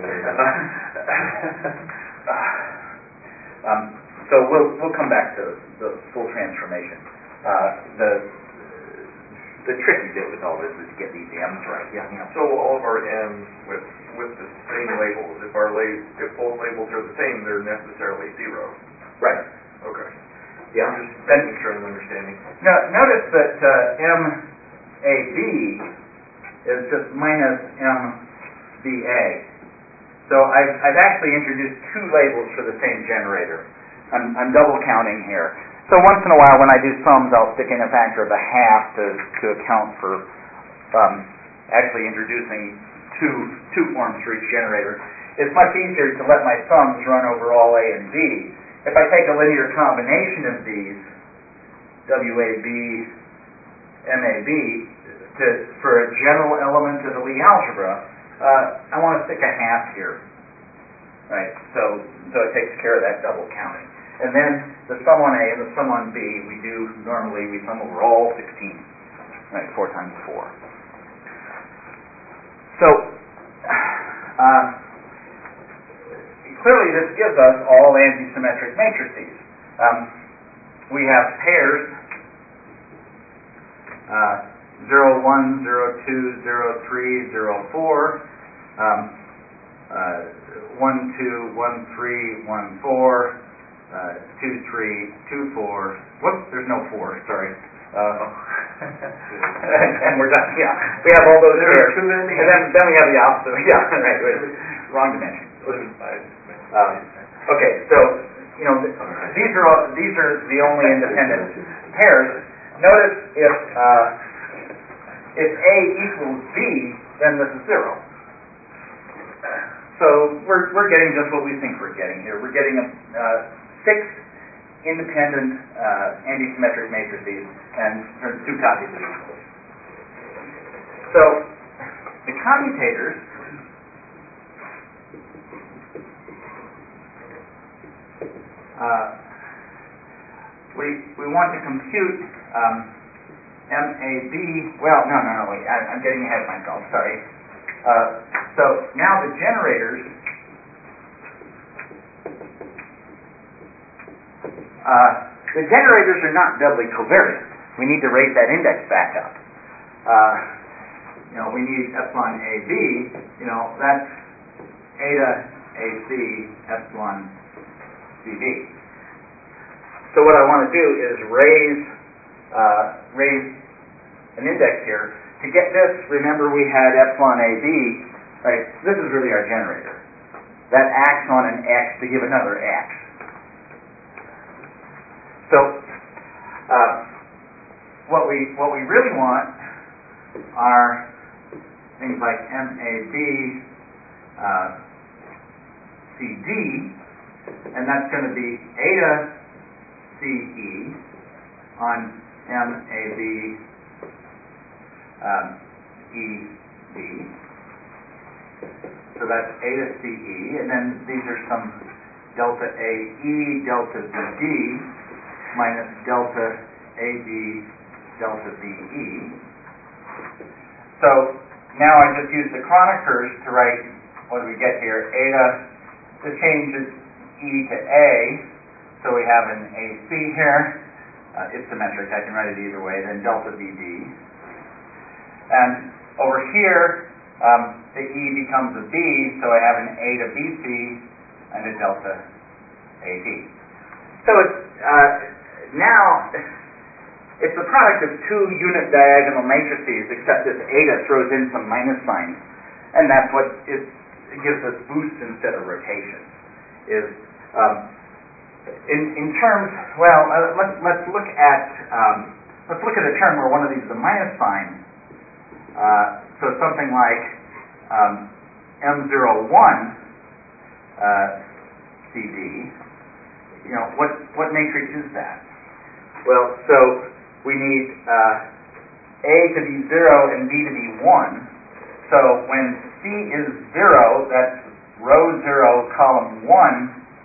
um, so we'll we'll come back to the full transformation. Uh, the the tricky bit with all this is to get these m's right. Yeah. You know. So all of our m's with with the same labels, if our la- if both labels are the same, they're necessarily zero. Right. Okay. Yeah. I'm just making sure I'm understanding. Now, notice that uh, M A B is just minus M B A. So I've, I've actually introduced two labels for the same generator. I'm, I'm double counting here. So once in a while when I do sums, I'll stick in a factor of a half to, to account for um, actually introducing two, two forms for each generator. It's much easier to let my sums run over all A and B. If I take a linear combination of these, W A B, M A B, to, for a general element of the Lie algebra, uh, I want to stick a half here, right? So, so it takes care of that double counting. And then the sum on A and the sum on B, we do normally we sum over all sixteen, right? Four times four. So. Uh, Clearly, this gives us all antisymmetric matrices. Um, we have pairs uh, zero, one, zero, two, zero, three, zero, four, um, uh, one, two, one, three, one, four, uh, two, three, two, four. Whoops, there's no four. Sorry. Uh, and we're done. Yeah, we have all those there pairs. Too many. And then, then we have the opposite. Yeah, right. Wrong dimension. Um, okay, so you know th- these are all, these are the only independent pairs. Notice if uh, if A equals B, then this is zero. So we're we're getting just what we think we're getting here. We're getting a, uh, six independent uh, antisymmetric matrices and two copies of equals. So the commutators. Uh, we we want to compute um, M A B. Well, no, no, no. Wait, I, I'm getting ahead of myself. Sorry. Uh, so now the generators uh, the generators are not doubly covariant. We need to raise that index back up. Uh, you know, we need epsilon A B, you know, that's eta A C epsilon C B. So what I want to do is raise uh, raise an index here. To get this, remember we had epsilon A B, right? This is really our generator. That acts on an X to give another X. So uh, what we what we really want are things like M A B uh, C D, and that's going to be eta C E on M A B um, E B. So that's eta C E, and then these are some delta A E, delta B D, minus delta A B, delta B E. So now I just use the Kroneckers to write, what do we get here? Eta, this changes E to A, so we have an A C here. Uh, it's symmetric, I can write it either way, then delta B D. And over here, um, the E becomes a B, so I have an A to B C and a delta A D. So it's, uh, now, it's the product of two unit diagonal matrices, except this eta throws in some minus signs, and that's what it, it gives us boost instead of rotation. Is um, in in terms, well, uh, let's let's look at um, let's look at a term where one of these is a minus sign. Uh, so something like um, M zero one uh, C D. You know, what what matrix is that? Well, so we need uh, A to be zero and B to be one. So when C is zero, that's row zero, column one,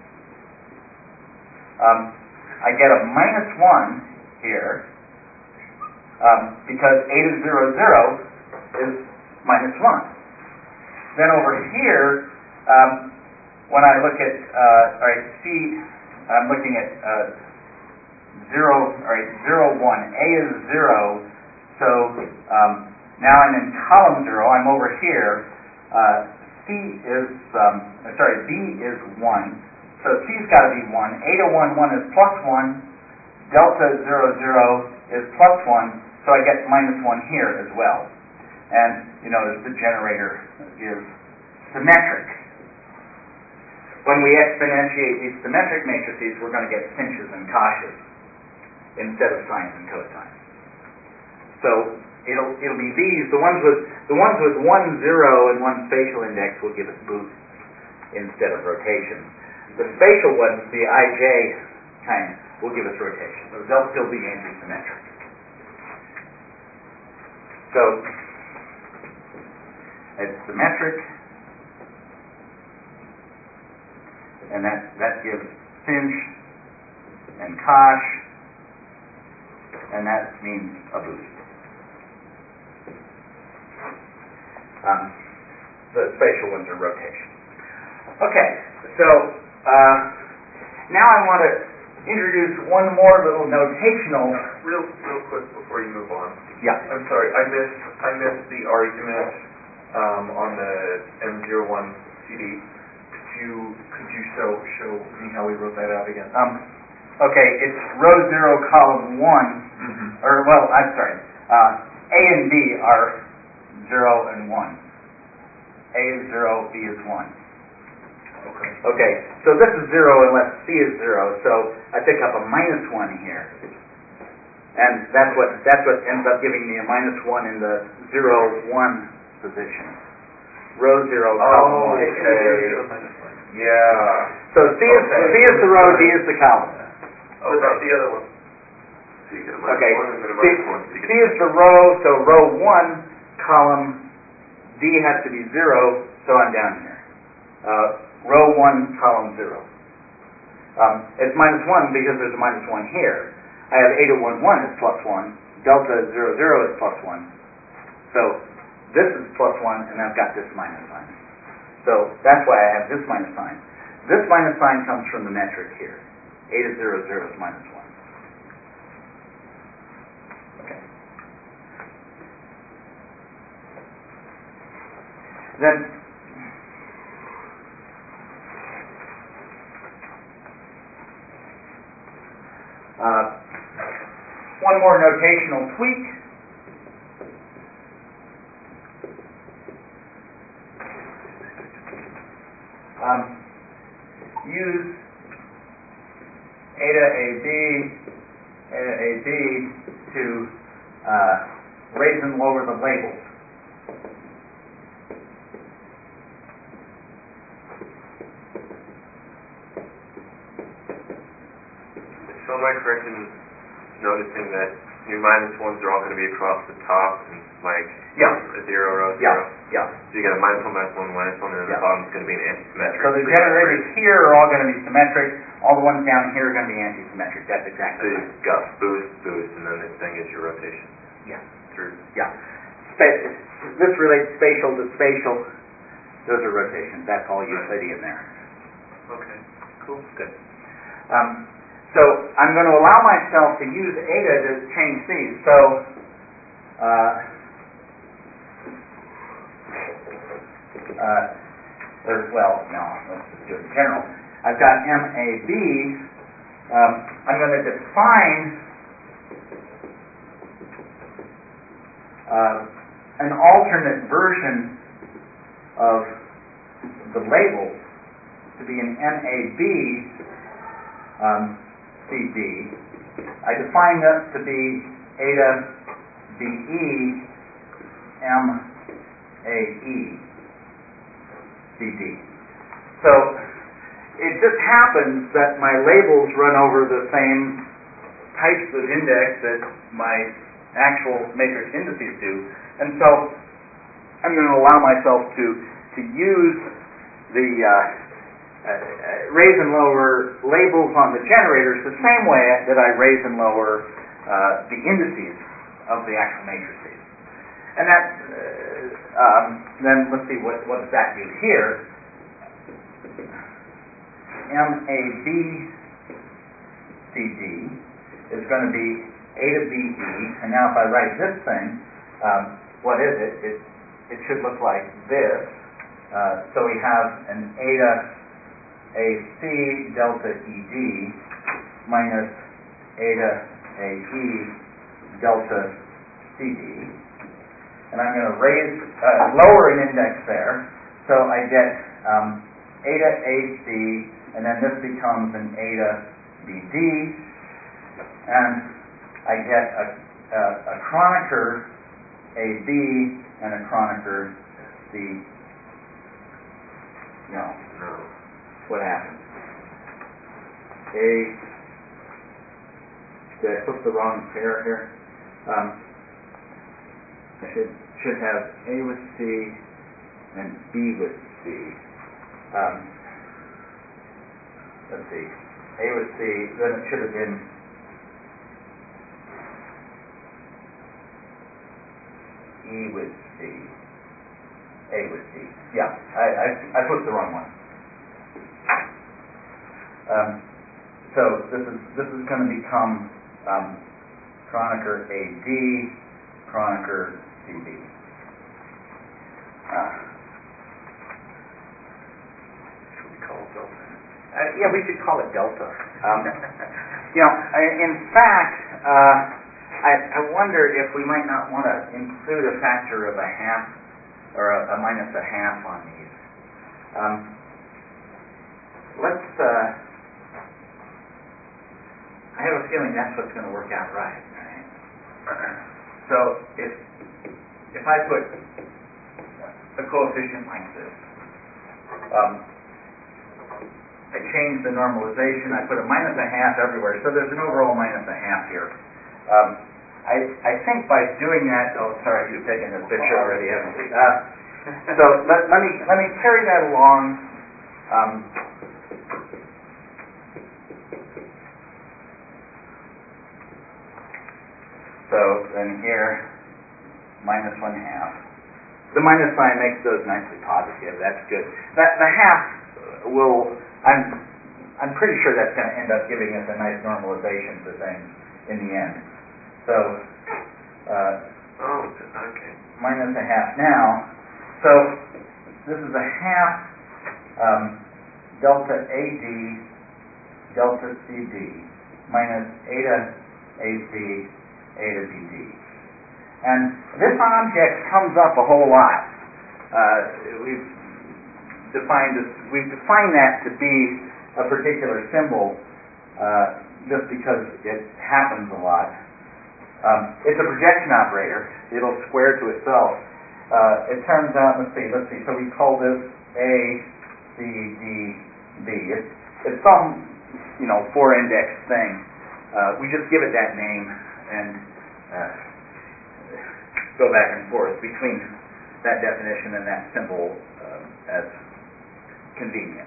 um, I get a minus one here, um, because A to zero, zero is minus one. Then over here, um, when I look at, uh, all right, C, I'm looking at uh, zero, all right, zero, one. A is zero, so um, now I'm in column zero. I'm over here. Uh, C is, um, sorry, B is one, so C's got to be one. Eta one, one is plus one. Delta zero, zero is plus one, so I get minus one here as well. And you notice the generator is symmetric. When we exponentiate these symmetric matrices, we're going to get Finches and Koches instead of sines and cosines. So it'll it'll be these. The ones with the ones with one zero and one spatial index will give us boosts instead of rotation. The spatial ones, the I J kind, will give us rotation. So they'll still be antisymmetric. So it's symmetric, and that that gives Finch and Koch, and that means a boost. Um, the spatial ones are rotation. Okay, so uh, now I want to introduce one more little notational. Real, real quick before you move on. Yeah. I'm sorry, I missed, I missed the argument um, on the M zero one C D. Could you, could you show show me how we wrote that out again? Um, okay, it's row zero, column one, Mm-hmm. or well, I'm sorry. Uh, A and B are zero and one. A is zero, B is one. Okay. Okay, so this is zero unless C is zero, so I pick up a minus one here. And that's what that's what ends up giving me a minus one in the zero, one position. Row zero, column one. Okay. Yeah. So C is, Okay. C is the row, D is the column. What about the other one? So you get a minus Okay, one and then a C, minus one. So you C get is the row, so row one, column D has to be zero, so I'm down here. Uh, row one, column zero. Um, it's minus one because there's a minus one here. I have eta one, one is plus one. Delta zero, zero is plus one. So this is plus one, and I've got this minus sign. So that's why I have this minus sign. This minus sign comes from the metric here. eta zero zero is minus one. Okay. Then uh, one more notational tweak. Um, use eta A B, eta A B to uh, raise and lower the labels. So am I correct in noticing that your minus ones are all going to be across the top and like Yeah. a zero row, Yeah, zero? yeah. So you got a minus one, minus one, minus one, and then Yeah. the bottom's going to be an anti-symmetric. So the three by generators three. here are all going to be symmetric. All the ones down here are going to be anti-symmetric. That's So exactly right. you've got boost, boost, and then this thing is your rotation Yeah. through. Yeah. Spa- this relates spatial to spatial. Those are rotations. That's all Euclidean there. Okay, cool. Good. Um, so I'm going to allow myself to use eta to change these. So uh, uh, or, well, no, let's just do it in general. I've got M A B. Um, I'm going to define uh, an alternate version of the label to be an M A B um, C D. I define that to be eta B E M A E C D. So it just happens that my labels run over the same types of index that my actual matrix indices do, and so I'm going to allow myself to to use the uh, uh, raise and lower labels on the generators the same way that I raise and lower uh, the indices of the actual matrices. And that, uh, um, then let's see, what, what does that do here? M A B C D is going to be eta B E, and now if I write this thing, um, what is it? It it should look like this. Uh, so we have an eta A C delta E D minus eta A E delta C D, and I'm going to raise uh, lower an index there, so I get um, eta A C, and then this becomes an eta B D, and I get a, a, a Kronecker A B and a Kronecker C. No. No. What happened? A. Did I flip the wrong pair here? Um, I should should have A with C and B with C. Um, let's see. A with C. Then it should have been E with C. A with C. Yeah, I, I, I flipped the wrong one. Um, so this is this is going to become um, Kronecker A D, Kronecker C D. Uh, Should we call it delta? uh, yeah, we should call it delta. Um, you know, I- in fact, uh, I, I wonder if we might not want to include a factor of a half or a, a minus a half on these. Um, let's. Uh, I have a feeling that's what's going to work out right. Right. So if if I put a coefficient like this, um, I change the normalization. I put a minus a half everywhere, so there's an overall minus a half here. Um, I, I think by doing that, oh, sorry, you've taken this picture already, haven't you? Uh, so let, let me let me carry that along. Um, so then here, minus one half. The minus sign makes those nicely positive. That's good. That the half will. I'm I'm pretty sure that's going to end up giving us a nice normalization for things in the end. So, uh, Oh, okay. minus a half now. So, this is a half um, delta A D delta C D minus eta A C eta B D. And this object comes up a whole lot. Uh, we've defined this, we've defined that to be a particular symbol uh, just because it happens a lot. Um, it's a projection operator. It'll square to itself. Uh, it turns out, let's see, let's see. So we call this A, C, D, B. It's, it's some, you know, four-index thing. Uh, we just give it that name and uh, go back and forth between that definition and that symbol uh, as convenient.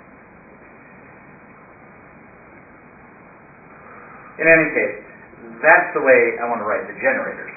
In any case, that's the way I want to write the generators.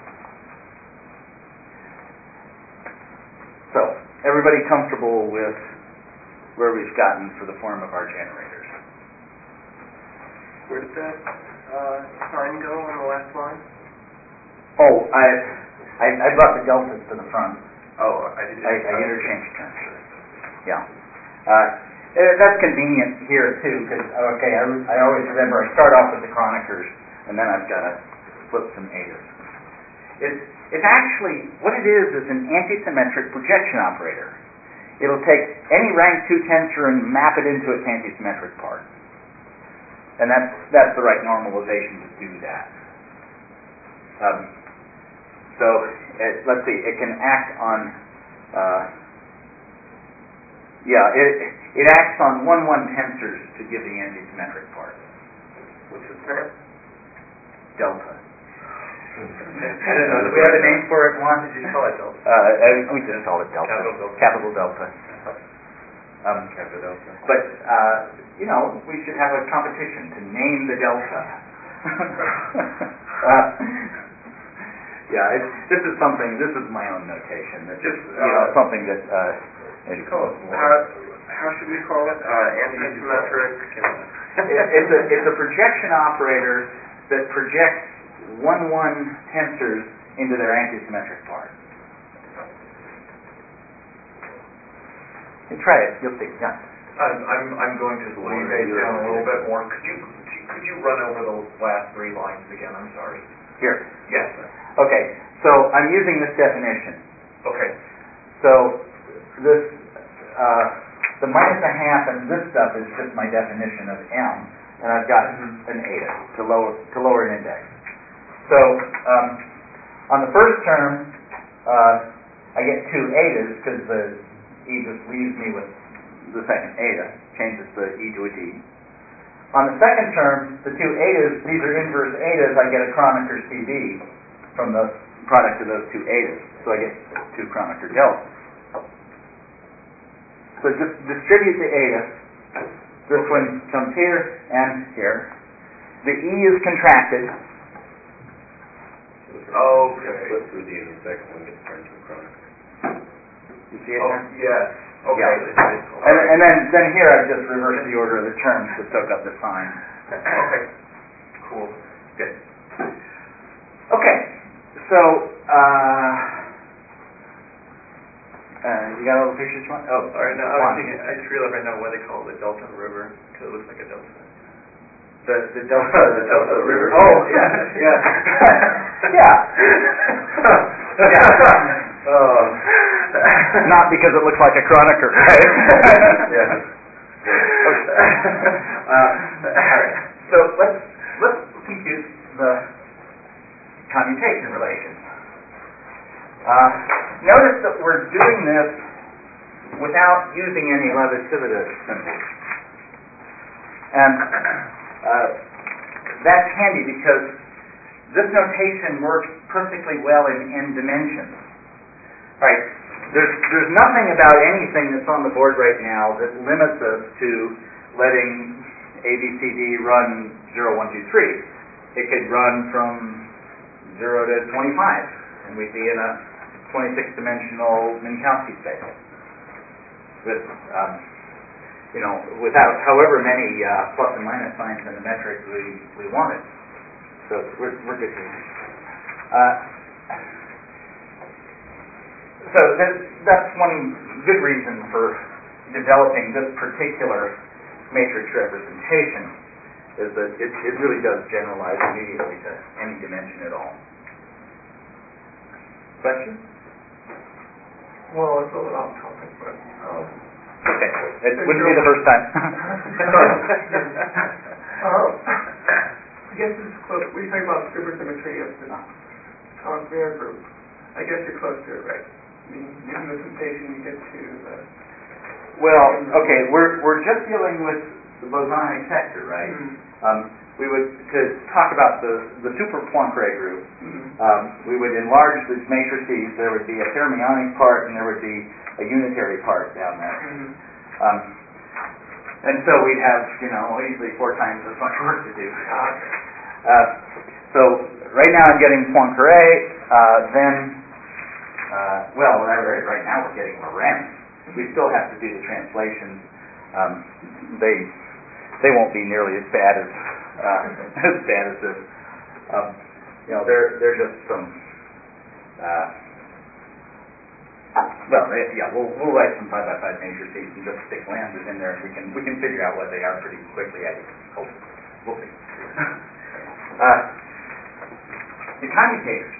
So, everybody comfortable with where we've gotten for the form of our generators? Where did that uh, sign go on the last line? Oh, I, I, I brought the deltas to the front. Oh, I did. I, I interchanged terms. Yeah. Uh, eh, that's convenient here, too, because, okay, I, I always remember I start off with the chronikers, and then I've got to flip some etas. It's, it's actually, what it is is an antisymmetric projection operator. It'll take any rank two tensor and map it into its antisymmetric part. And that's, that's the right normalization to do that. Um, so, it, let's see, it can act on, uh, yeah, it, it acts on one one tensors to give the antisymmetric part. Which is that? Delta. I didn't know. Do we have a name for it, Juan? Did you call it delta? Uh, uh, we just call it delta. Capital delta. Capital delta. Um, Capital delta. but, uh, you know, we should have a competition to name the delta. uh, yeah, it's, this is something, this is my own notation. It's just, you know, uh, something that, uh, What do you call it? How, how should we call it? Uh, antisymmetric. it, it's a it's a projection operator that projects one one tensors into their antisymmetric part. You try it, you'll see. Yeah. I'm I'm I'm going to slow you guys down a little bit more. Could you could you run over the last three lines again? I'm sorry. Here. Yes. Okay. So I'm using this definition. Okay. So this uh, the minus a half and this stuff is just my definition of M, and I've got Mm-hmm. an eta to lower to lower an index. So um, on the first term, uh, I get two etas because the E just leaves me with the second eta, changes the E to a D. On the second term, the two etas, these are inverse etas, I get a Kronecker C B from the product of those two etas. So I get two Kronecker deltas. So just distribute the eta. This Okay. one comes here and here. The E is contracted. Okay. Flip through D and the second one gets turned to a Kronecker. You see it Oh, there? yes. Okay. Yeah. And, and then, then here I've just reversed the order of the terms to soak up the sign. Okay. Cool. Good. Okay. So, uh, uh, you got all the pictures you want? Oh, Sorry, no, I Juan. was thinking, I just realized right now why they call it the Delta River, because it looks like a delta. The, the Delta, The Delta River. Oh, yeah, yeah. yeah. yeah. Oh. Not because it looks like a Kronecker, right? Yeah. uh, all right. So let's let's compute the commutation relations. Uh, notice that we're doing this without using any Levi-Civita symbols, and uh, that's handy because this notation works perfectly well in n dimensions. All right. There's there's nothing about anything that's on the board right now that limits us to letting A B C D run zero, one, two, three. It could run from zero to twenty-five, and we'd be in a twenty-six dimensional Minkowski space with um, you know, without however many uh, plus and minus signs in the metric we, we wanted. So we're, we're good here. Uh, so that, that's one good reason for developing this particular matrix representation, is that it, it really does generalize immediately to any dimension at all. Question? Well, it's a little off topic, but um, okay, it wouldn't be the first time. uh, I guess this is close. We're talking about supersymmetry of the Poincare group. I guess you're close to it, right? I mean, using the sensation, you get to the. Well, okay, we're we're just dealing with the bosonic sector, right? Mm-hmm. Um, we would to talk about the the super Poincare group. Mm-hmm. Um, we would enlarge these matrices. There would be a fermionic part, and there would be a unitary part down there. Mm-hmm. Um, and so we'd have, you know, easily four times as much work to do. Uh, so right now I'm getting Poincare. Uh, then, uh, well, right, right now we're getting Lorentz. We still have to do the translations. Um, they they won't be nearly as bad as uh, as bad as this. Um, you know, they're they're just some. Uh, well, they, yeah, we'll we'll write some five by five matrices and just stick lambdas in there, and we can we can figure out what they are pretty quickly. I hope we'll see. uh, the commutators.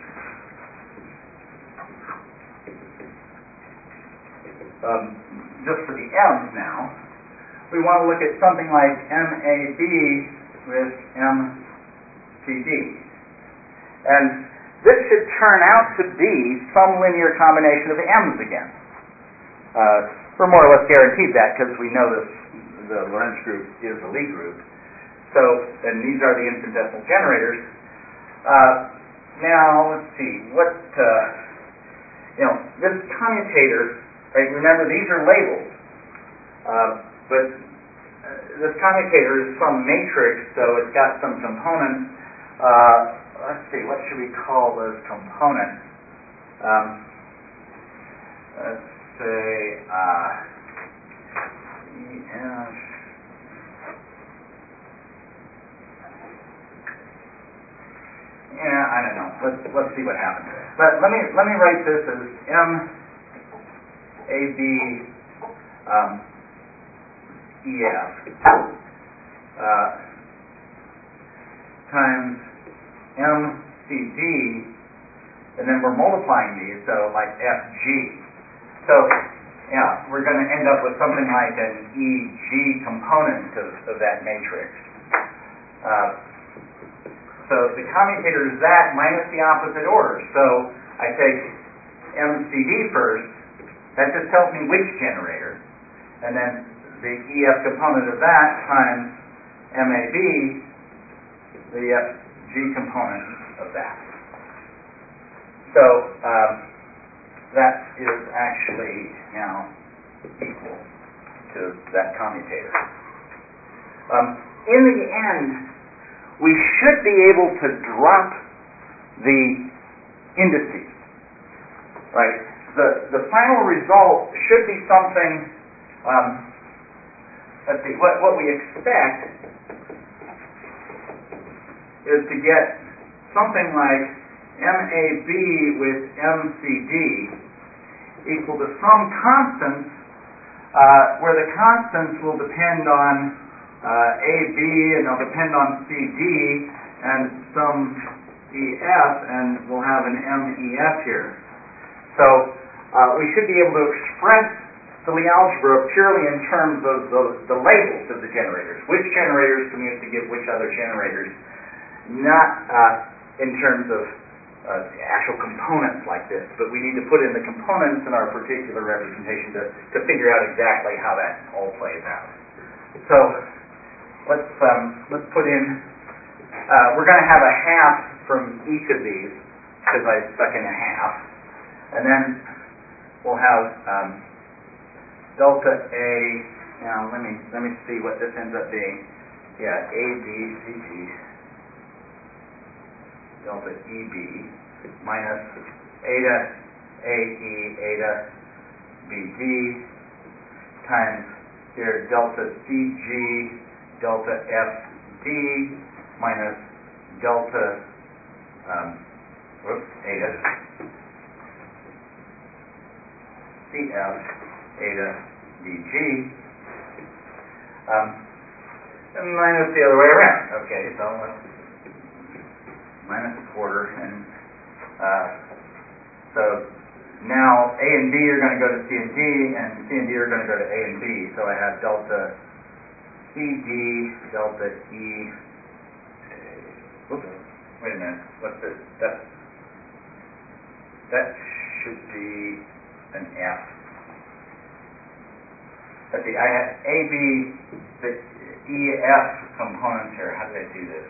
Um, just for the m's now, we want to look at something like M A B with M C D. And this should turn out to be some linear combination of m's again. Uh, we're more or less guaranteed that because we know this, the Lorentz group is a Lie group. So, and these are the infinitesimal generators. Uh, now, let's see, what, uh, you know, this commutator. Right, remember, these are labeled, uh, but uh, this commutator is some matrix, so it's got some components. Uh, let's see, what should we call those components? Um, let's say, uh, E F. Yeah, I don't know. Let's let's see what happens. But let me let me write this as M. A B um, E F uh, times M C D, and then we're multiplying these, so like F G. So, yeah, we're going to end up with something like an E G component of, of that matrix. Uh, so the commutator is that minus the opposite order. So I take M C D first. That just tells me which generator, and then the E F component of that times M A B, the F G component of that. So um, that is actually now equal to that commutator. Um, in the end, we should be able to drop the indices, right? The, the final result should be something, um, let's see, what, what we expect is to get something like M A B with M C D equal to some constants uh, where the constants will depend on uh, A B and they'll depend on C D and some E F, and we'll have an M E F here. So Uh, we should be able to express the Lie algebra purely in terms of the, the labels of the generators. Which generators can we use to give which other generators, not uh, in terms of uh, actual components like this, but we need to put in the components in our particular representation to, to figure out exactly how that all plays out. So let's um, let's put in. Uh, we're going to have a half from each of these because I stuck in a half, and then we'll have um, delta A. Now let me let me see what this ends up being. Yeah, A B C D delta E B minus eta A E eta B D times here delta C G delta F D minus delta um, whoops, eta C F eta dg um, and minus the other way around. Okay, so let's minus a quarter, and uh, so now A and B are going to go to C and D, and C and D are going to go to A and B. So I have delta C D delta E. Oops, wait a minute. What's this? That that should be an F. Let's see. I have A B, the E F components here. How did I do this?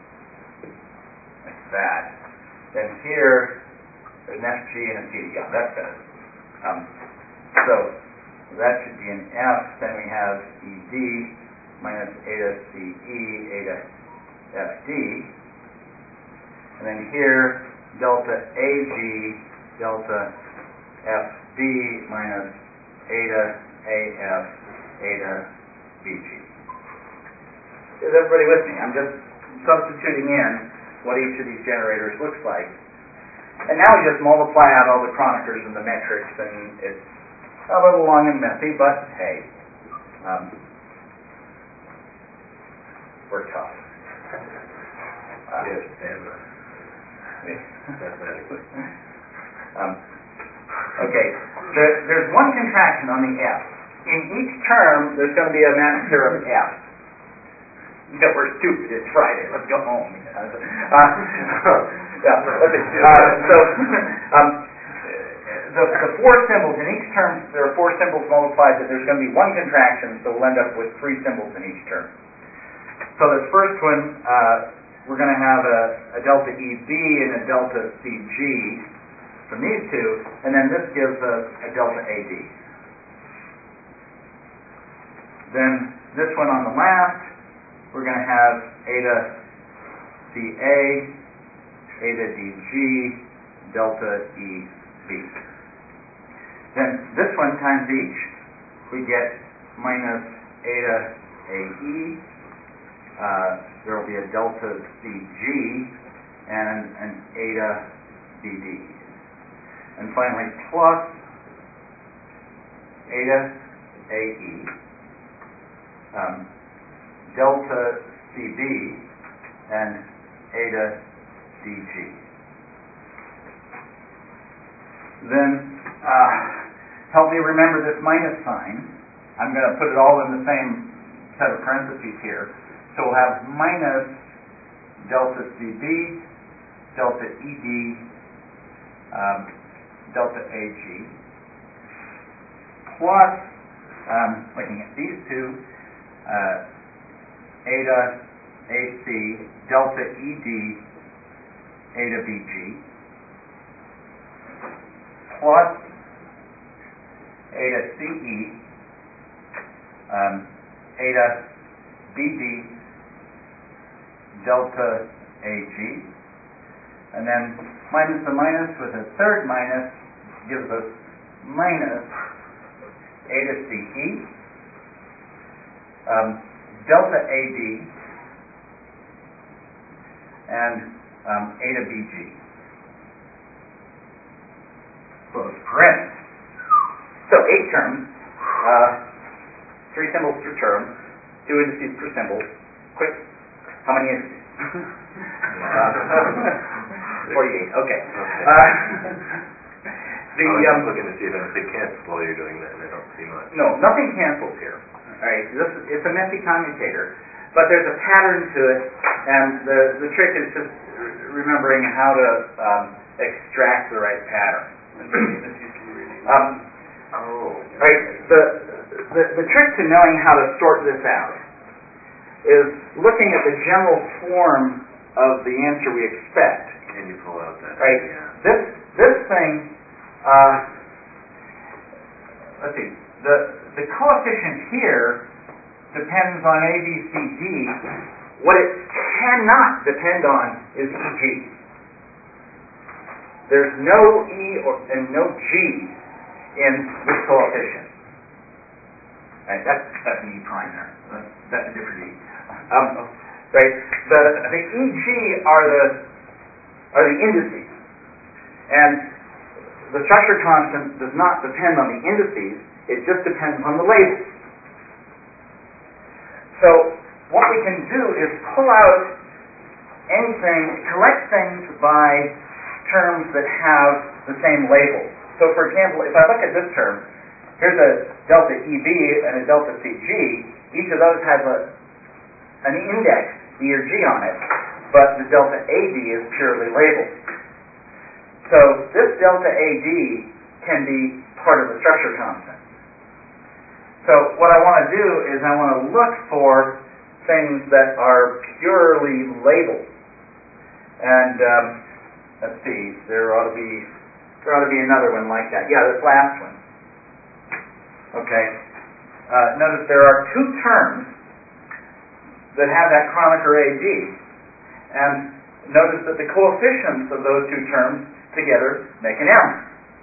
Like that. Then here, there's an F G and a C D. Yeah, that's better. Um, so that should be an F. Then we have E D minus eta C E eta F D. And then here, delta A G delta F D minus eta A F eta B G. Is everybody with me? I'm just substituting in what each of these generators looks like. And now we just multiply out all the Kroneckers and the metrics, and it's a little long and messy, but hey, um, we're tough. Uh, yes, stamina. Mathematically. um, okay, there, there's one contraction on the F. In each term, there's going to be a mass pair of F. Yeah, we're stupid. It's Friday. Let's go home. Uh, yeah. Let's see. Uh, so, um, the, the four symbols in each term, there are four symbols multiplied, but there's going to be one contraction, so we'll end up with three symbols in each term. So this first one, uh, we're going to have a, a delta E B and a delta C G from these two, and then this gives us a delta A D. Then this one on the left, we're going to have eta C A, eta D G, delta E B. Then this one times each, we get minus eta A E. Uh, there will be a delta C G and an eta B D. And finally, plus eta A E. Um, delta C B and eta D G. Then uh, help me remember this minus sign. I'm going to put it all in the same set of parentheses here. So we'll have minus delta C B, delta E D, um, delta A G, plus, um, looking at these two, uh, eta A C, delta E D, eta B G, plus eta C E, um, eta B D, delta A G, and then minus the minus with a third minus gives us minus eta C E, um, delta A D, and um, eta B G. Close parentheses. So eight terms, uh, three symbols per term, two indices per symbol. Quick, how many indices? uh, forty-eight. Okay. Okay. Uh, the, I was um, just looking to see if anything cancels while you're doing that, and I don't see much. No, nothing cancels here. All right, this is, it's a messy commutator, but there's a pattern to it, and the the trick is just remembering how to um, extract the right pattern. um, Oh. right. The, the the trick to knowing how to sort this out is looking at the general form of the answer we expect. Can you pull out that? Right. Yeah. This this thing. Uh, let's see. The the coefficient here depends on A, B, C, D. What it cannot depend on is E G. There's no E or and no G in this coefficient. Right, that's, that's an E prime there. That's, that's a different E. Um, right, the, the E G are the, are the indices. And the structure constant does not depend on the indices, it just depends on the labels. So what we can do is pull out anything, collect things by terms that have the same label. So for example, if I look at this term, here's a delta E B and a delta C G. Each of those has a, an index, E or G on it, but the delta A D is purely labeled. So this delta A D can be part of the structure constant. So what I want to do is I want to look for things that are purely labeled. And um, let's see, there ought to be there ought to be another one like that. Yeah, this last one. Okay. Uh, notice there are two terms that have that Kronecker A D, and notice that the coefficients of those two terms together make an M.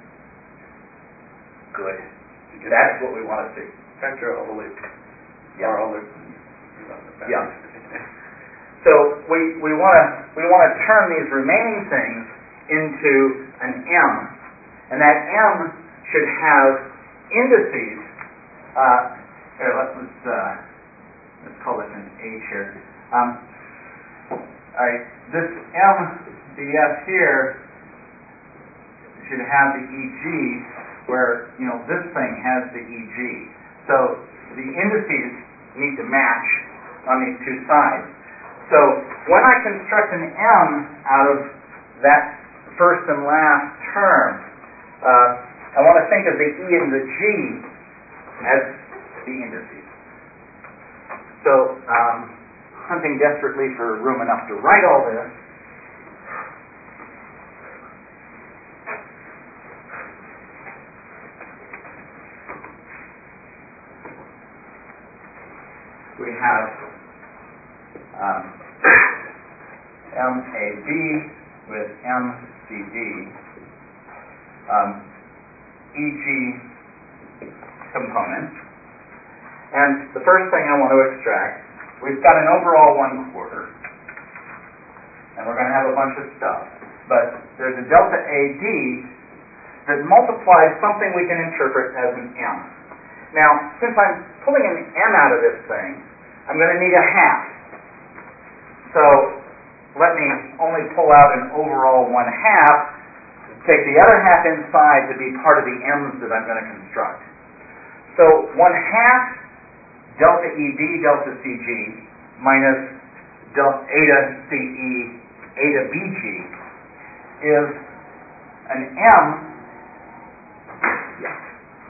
Good. That's what we want to see. Factor all the way. Yeah. Or all the. Yeah. So we we want to we want to turn these remaining things into an M, and that M should have indices. Uh, here, let's let's, uh, let's call this an H here. Um, all right, this M D F here should have the E G, where you know this thing has the E G. So the indices need to match on these two sides. So when I construct an M out of that first and last term, uh, I want to think of the E and the G as the indices. So um, hunting desperately for room enough to write all this. We have um, M A B with M C D, um, E G components, and the first thing I want to extract, we've got an overall one quarter, and we're going to have a bunch of stuff, but there's a delta A D that multiplies something we can interpret as an M. Now, since I'm pulling an M out of this thing, I'm going to need a half. So let me only pull out an overall one half, take the other half inside to be part of the M's that I'm going to construct. So one half delta E B delta C G minus delta eta C E eta B G is an M. Yeah.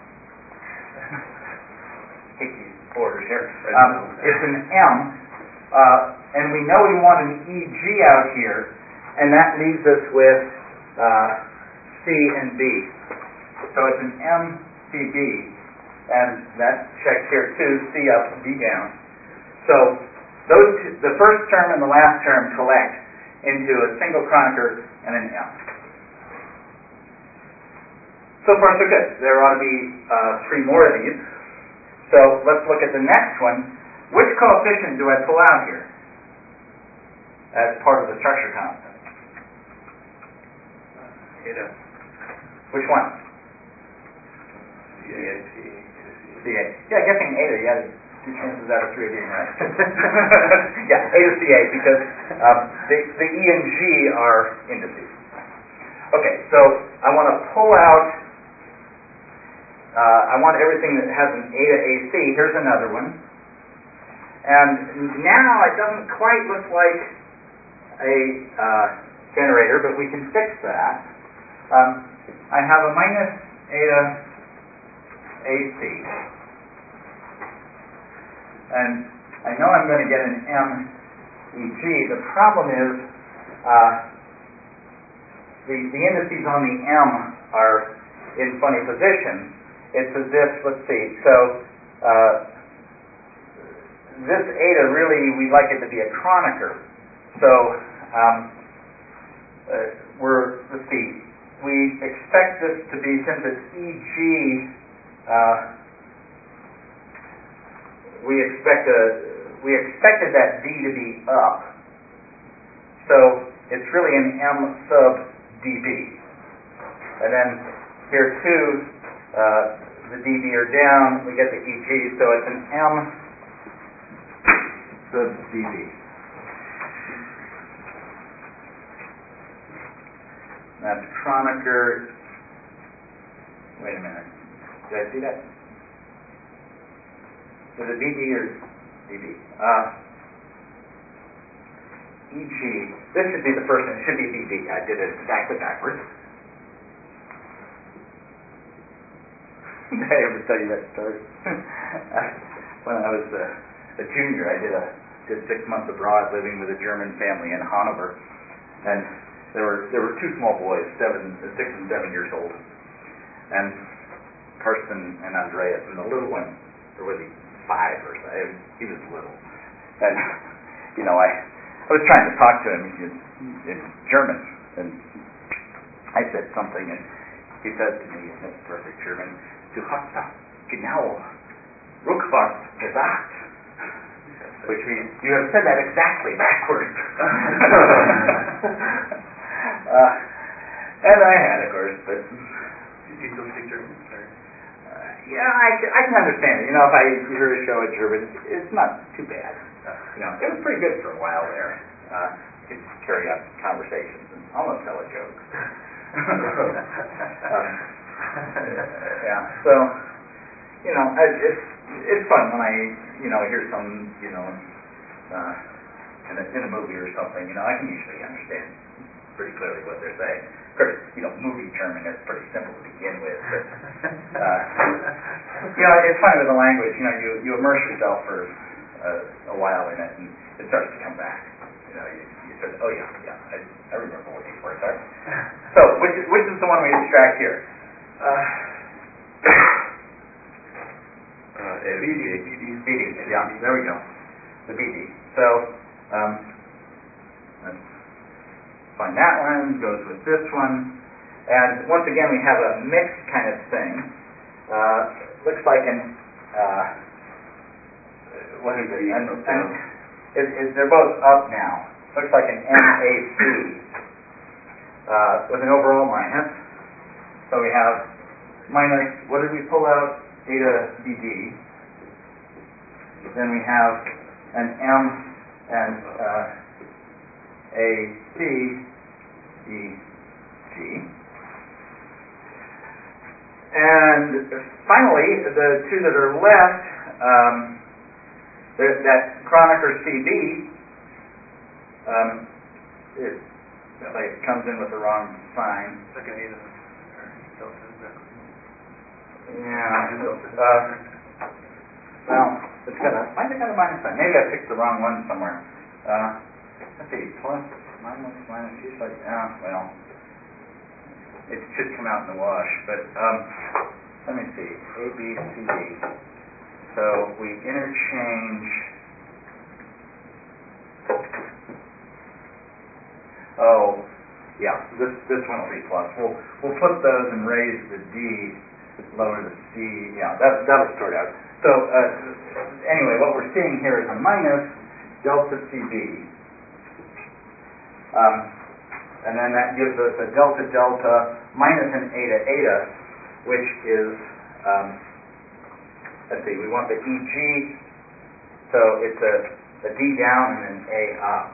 Hate these borders here. Um, it's an M, uh, and we know we want an E G out here, and that leaves us with uh, C and B. So it's an M C B, and that checks here too, C up, B down. So those two, the first term and the last term collect into a single Kronecker and an M. So far so good. There ought to be uh, three more of these. So let's look at the next one. Which coefficient do I pull out here as part of the structure constant? Eta. Which one? C A. C A. Yeah, guessing eta, you had two chances out of three of being right. Yeah, eta C A, because um, the, the E and G are indices. Okay, so I want to pull out Uh, I want everything that has an eta A C. Here's another one. And now it doesn't quite look like a uh, generator, but we can fix that. Um, I have a minus eta A C. And I know I'm going to get an M E G. The problem is uh, the, the indices on the M are in funny positions. It's as if, let's see, so uh, this eta really, we'd like it to be a Kronecker. So um, uh, we're, let's see, we expect this to be, since it's E G, uh, we expect a we expected that D to be up, so it's really an M sub dB. And then here too, uh, the dB are down, we get the E G, so it's an M sub dB. That's Kronecker. Wait a minute. Did I see that? Is it dB or dB? Uh, E G. This should be the first one. It should be dB. I did it exactly backwards. Did I ever tell you that story? When I was a, a junior, I did a did six months abroad living with a German family in Hanover, and there were there were two small boys, seven, six and seven years old, and Karsten and Andreas, and the little one, or was he five or so? He was little, and you know I I was trying to talk to him in, in German, and I said something, and he says to me in this perfect German, "Du hast das genau rückwärts gesagt," which means you have said that exactly backwards. uh, and I had, of course, but. Did you still speak German? Or? Uh, yeah, I, I can understand it. You know, if I hear a show in German, it's not too bad. You know, it was pretty good for a while there. Uh, you could carry on conversations and almost tell a joke. um, yeah, so you know, it, it's it's fun when I you know hear some you know uh, in a in a movie or something. You know, I can usually understand pretty clearly what they're saying. Of course, you know, movie German is pretty simple to begin with, but uh, you know, it's funny with the language. You know, you you immerse yourself for uh, a while in it, and it starts to come back. You know, you, you start to, oh yeah, yeah, I, I remember what these words are. So, which is, which is the one we extract here? Uh, Uh, B D. B D. B D. Yeah, there we go. The B D. So, um, let's find that one. Goes with this one, and once again we have a mixed kind of thing. Uh, looks like an uh, what is it? An, an, it, it? They're both up now. Looks like an M A C uh, with an overall minus. So we have minus. What did we pull out? Eta B D. Then we have an M and uh, A C E G. And finally, the two that are left, um, that Kronecker C B, um, it, like it comes in with the wrong sign. It's like an eta or delta. Yeah. Uh, well, it's got a, might have got a minus sign. Maybe I picked the wrong one somewhere. Uh, let's see, plus, minus, minus, usually, yeah, well, it should come out in the wash. But um, let me see, A, B, C, D. So we interchange. Oh, yeah, this this one will be plus. We'll we'll put those and raise the D. Lower the C, yeah, that, that'll sort out. So, uh, anyway, what we're seeing here is a minus delta C B, um, and then that gives us a delta delta minus an eta eta, which is, um, let's see, we want the E G, so it's a, a D down and an A up.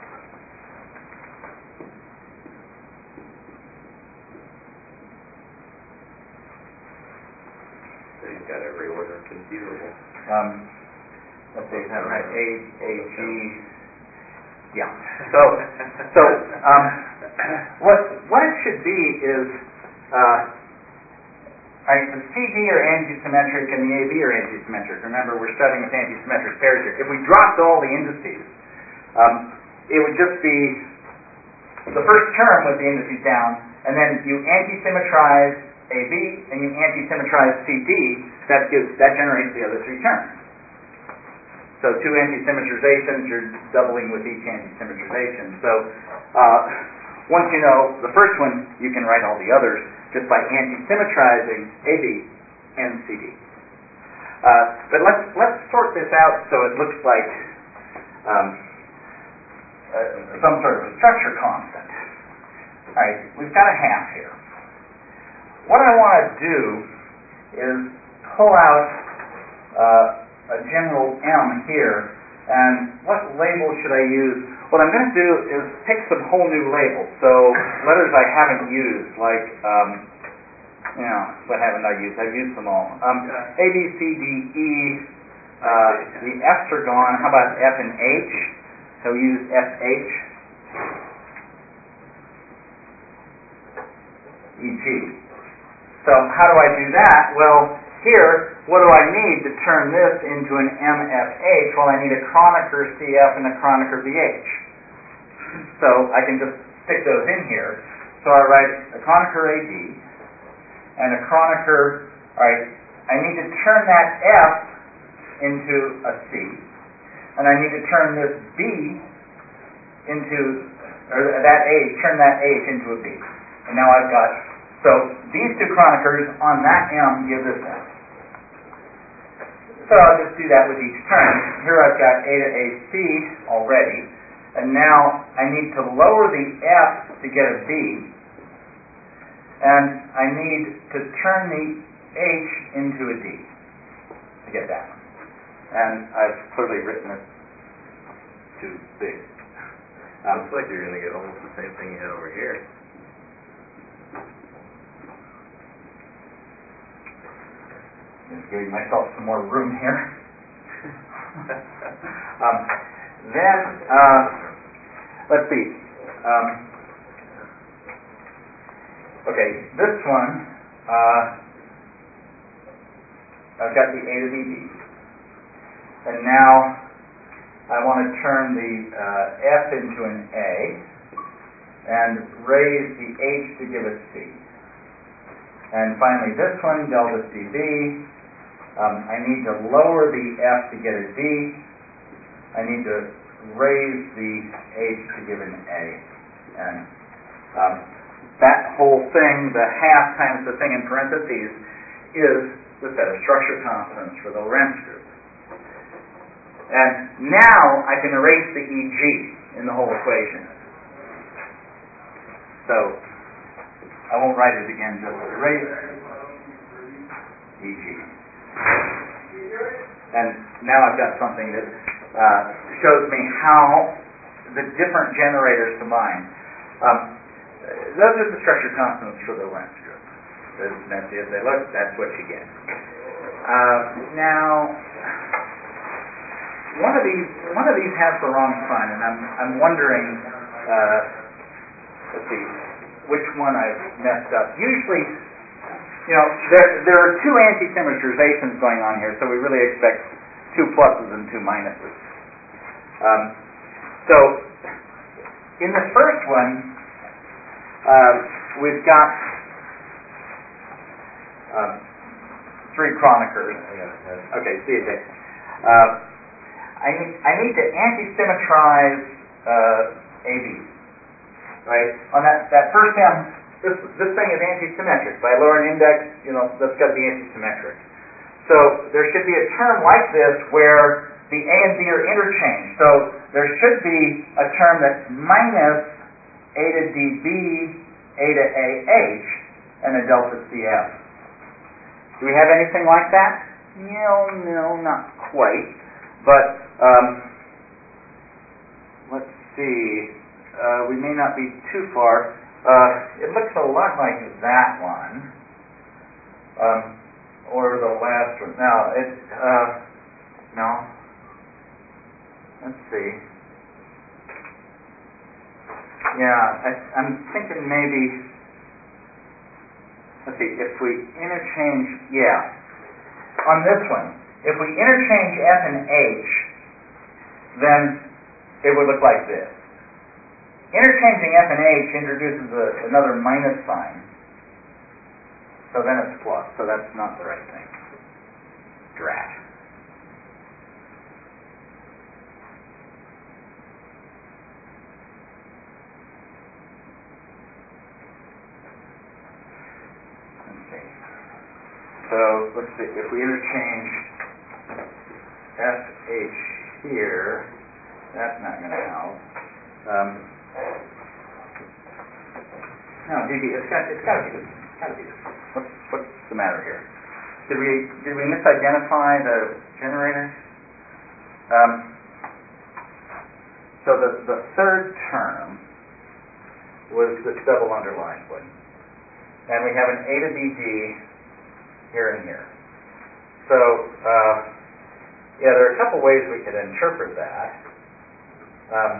He's got every order conceivable. Um, let's see, is that right? A, A, G, yeah. So, so um, what what it should be is, uh, right, the C D are antisymmetric and the A B are antisymmetric. Remember, we're studying with antisymmetric pairs here. If we dropped all the indices, um, it would just be the first term with the indices down, and then you antisymmetrize A B and you antisymmetrize C D, that gives that generates the other three terms. So two antisymmetrizations, you're doubling with each antisymmetrization. So uh, once you know the first one, you can write all the others just by antisymmetrizing A B and C D. Uh, but let's let's sort this out so it looks like um, uh, some sort of a structure constant. All right, we've got a half here. What I want to do is pull out uh, a general M here, and what label should I use? What I'm going to do is pick some whole new labels. So letters I haven't used, like um, you know, what haven't I used? I've used them all. Um, A, B, C, D, E. Uh, the F's are gone. How about F and H? So we use F H. E G. So how do I do that? Well, here, what do I need to turn this into an M F H? Well, I need a Kronecker C F and a Kronecker B H. So I can just stick those in here. So I write a Kronecker A D and a Kronecker, all right, I need to turn that F into a C, and I need to turn this B into, or that A, turn that H into a B. And now I've got, so these two Kroneckers on that M give this M. So I'll just do that with each term. Here I've got A to A C already, and now I need to lower the F to get a B, and I need to turn the H into a D to get that one. And I've clearly written it too big. Um, Looks like you're going to get almost the same thing you had over here. Just giving myself some more room here. um, then, uh, let's see. Um, okay, this one, uh, I've got the A to the D. And now I want to turn the uh, F into an A and raise the H to give it C. And finally this one, delta C B. Um, I need to lower the F to get a D. I need to raise the H to give an A. And um, that whole thing, the half times the thing in parentheses, is the set of structure constants for the Lorentz group. And now I can erase the E G in the whole equation. So I won't write it again, just erase E G. And now I've got something that uh, shows me how the different generators combine. Um, those are the structure constants for the Lorentz group. As messy as they look, that's what you get. Uh, now, one of these one of these has the wrong sign, and I'm I'm wondering. Uh, let's see, which one I've messed up. Usually, you know, there there are two anti-symmetrizations going on here, so we really expect two pluses and two minuses. Um, so, in the first one, uh, we've got um, three Kroneckers. Okay, see you there. Uh, I need I need to anti-symmetrize uh, A B. Right? On that, that first M, this this thing is anti-symmetric. By lowering index, you know, that's got to be anti-symmetric. So there should be a term like this where the A and B are interchanged. So there should be a term that's minus A to D B, A to A H, and a delta C F. Do we have anything like that? No, no, not quite. But um, let's see. Uh, we may not be too far. Uh, it looks a lot like that one, um, or the last one. Now, it, uh, no. Let's see. Yeah, I, I'm thinking maybe. Let's see. If we interchange, yeah, on this one, if we interchange F and H, then it would look like this. Interchanging F and H introduces a, another minus sign, so then it's plus, so that's not the right thing. Drat. Let's see. So let's see, if we interchange F H here, that's not going to help. Um, no, D B, it's got, it's got to be this. It's got to be this. What's, what's the matter here? Did we, did we misidentify the generator? Um, so the, the third term was this double underlined one. And we have an A to B D here and here. So, uh, yeah, there are a couple ways we could interpret that. Um,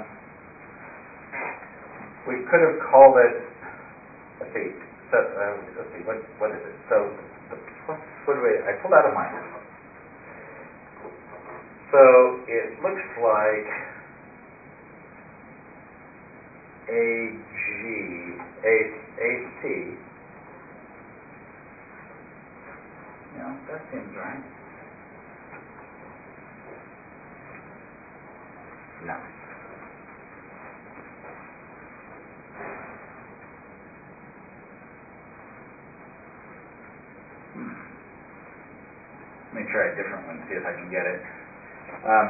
we could have called it, let's see, so, uh, let's see, what, what is it? So, the, what, what do we, I pulled out a minus. So, it looks like A G, A, AC, yeah, that seems right. No. Hmm. Let me try a different one, see if I can get it. Um,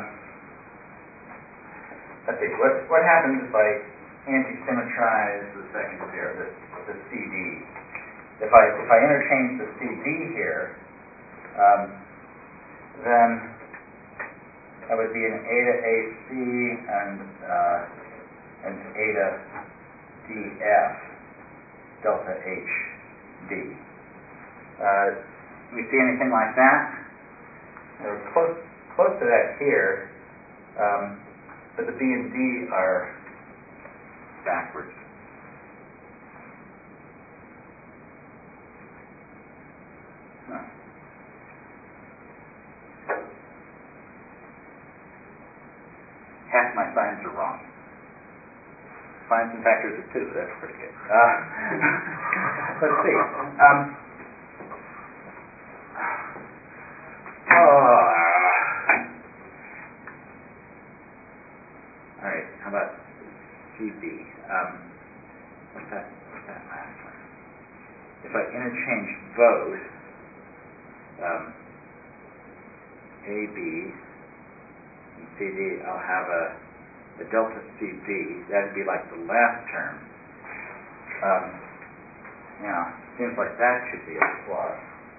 let's see, what, what happens if I anti-symmetrize the second pair, the, the C D? If I, if I interchange the C D here, um, then that would be an A to A C and uh, an A to D F, delta H D. Uh, do we see anything like that? We're close, close to that here, um, but the B and D are backwards. No. Half my signs are wrong. Signs and factors of two, that's pretty good. Uh, let's see. Um, oh, all right, how about C B? Um, what's that, what's that last one? If I interchange both, um, A B and C D, I'll have a, a delta C D. That'd be like the last term. Um, yeah, seems like that should be a plus.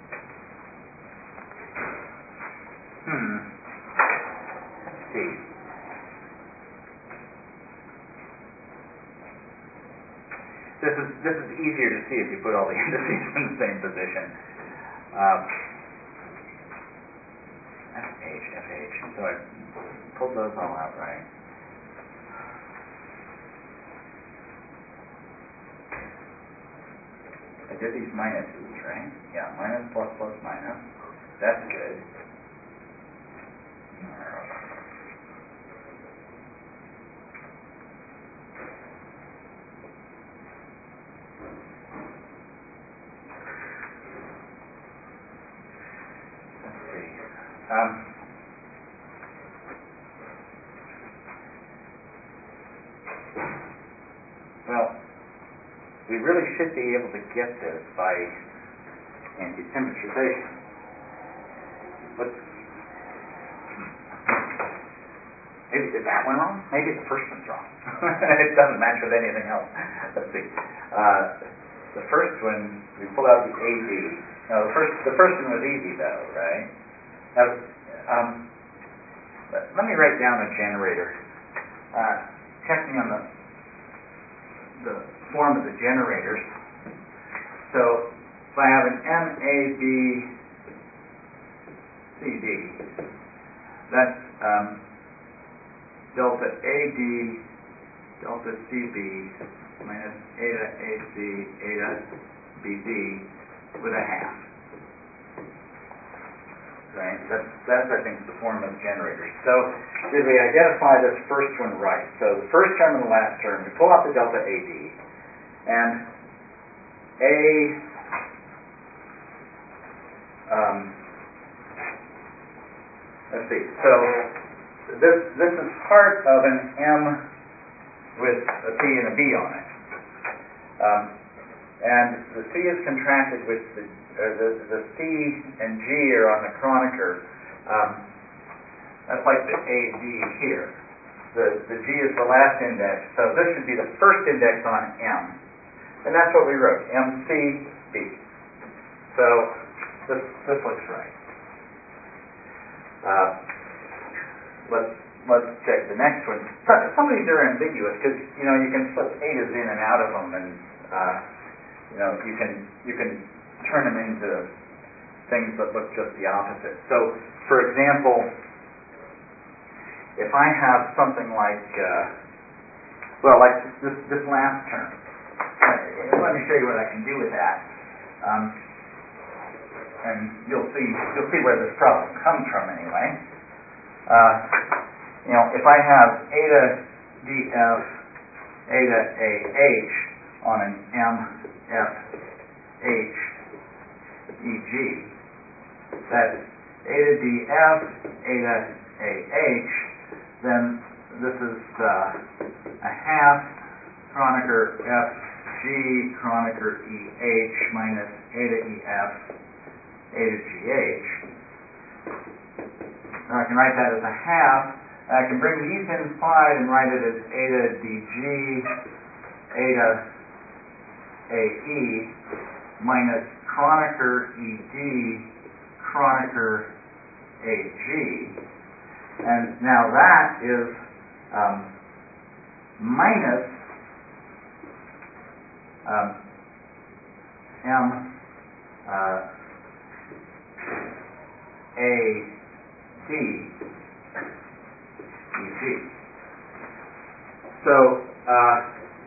Hmm. Let's see. This is this is easier to see if you put all the indices in the same position. Um, F H, F H. So I pulled those all out right. I did these minuses, right? Yeah, minus, plus, plus, minus. That's good. Let's see. Um, well, we really should be able to get this by anti-symmetrization. But maybe is that one wrong? Maybe the first one's wrong. It doesn't match with anything else. Let's see. Uh, the first one, we pull out the A D. No, the first the first one was easy though, right? Now, um, let, let me write down a generator, uh, checking on the the form of the generators. So if I have an M A B C D, that's um, delta A D, delta C B, minus A to A C, A to B D, with a half. Right? That's, that's, I think, the form of the generator. So did we identify this first one right? So the first term and the last term, we pull out the delta A D, and A, um, let's see, so this, this is part of an M with a P and a B on it. Um, and the C is contracted with the Uh, the, the C and G are on the Kronecker. Um, That's like the A D here. The, the G is the last index, so this should be the first index on M. And that's what we wrote, M C B. So this, this looks right. Uh, let's, let's check the next one. Some of these are ambiguous because, you know, you can flip etas in and out of them, and, uh, you know, you can, you can turn them into things that look just the opposite. So, for example, if I have something like, uh, well, like this, this last term. Uh, let me show you what I can do with that, um, and you'll see you'll see where this problem comes from anyway. Uh, you know, if I have eta df eta ah on an M F H E G, that's eta df eta ah, then this is uh, a half Kronecker F G Kronecker E H minus eta E F eta G H. Now I can write that as a half. I can bring these inside and write it as eta dg eta A E minus Kronecker E D Kronecker A G. And now that is um, minus um, M uh, A D E G. So, uh,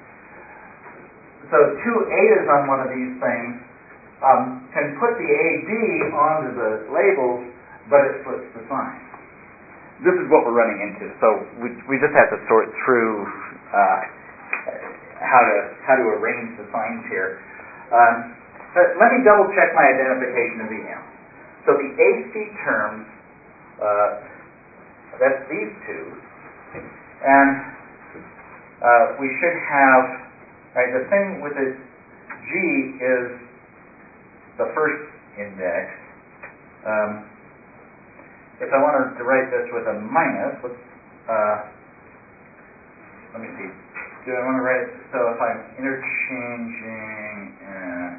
so two etas on one of these things um, can put the A D onto the labels, but it flips the sign. This is what we're running into. So we we just have to sort through uh, how to how to arrange the signs here. Um, let me double check my identification of the M. So the A C terms, uh, that's these two, and uh, we should have, right, the thing with the G is the first index. Um, If I wanted to write this with a minus, let's, uh, let me see. Do I want to write it, so if I'm interchanging, uh,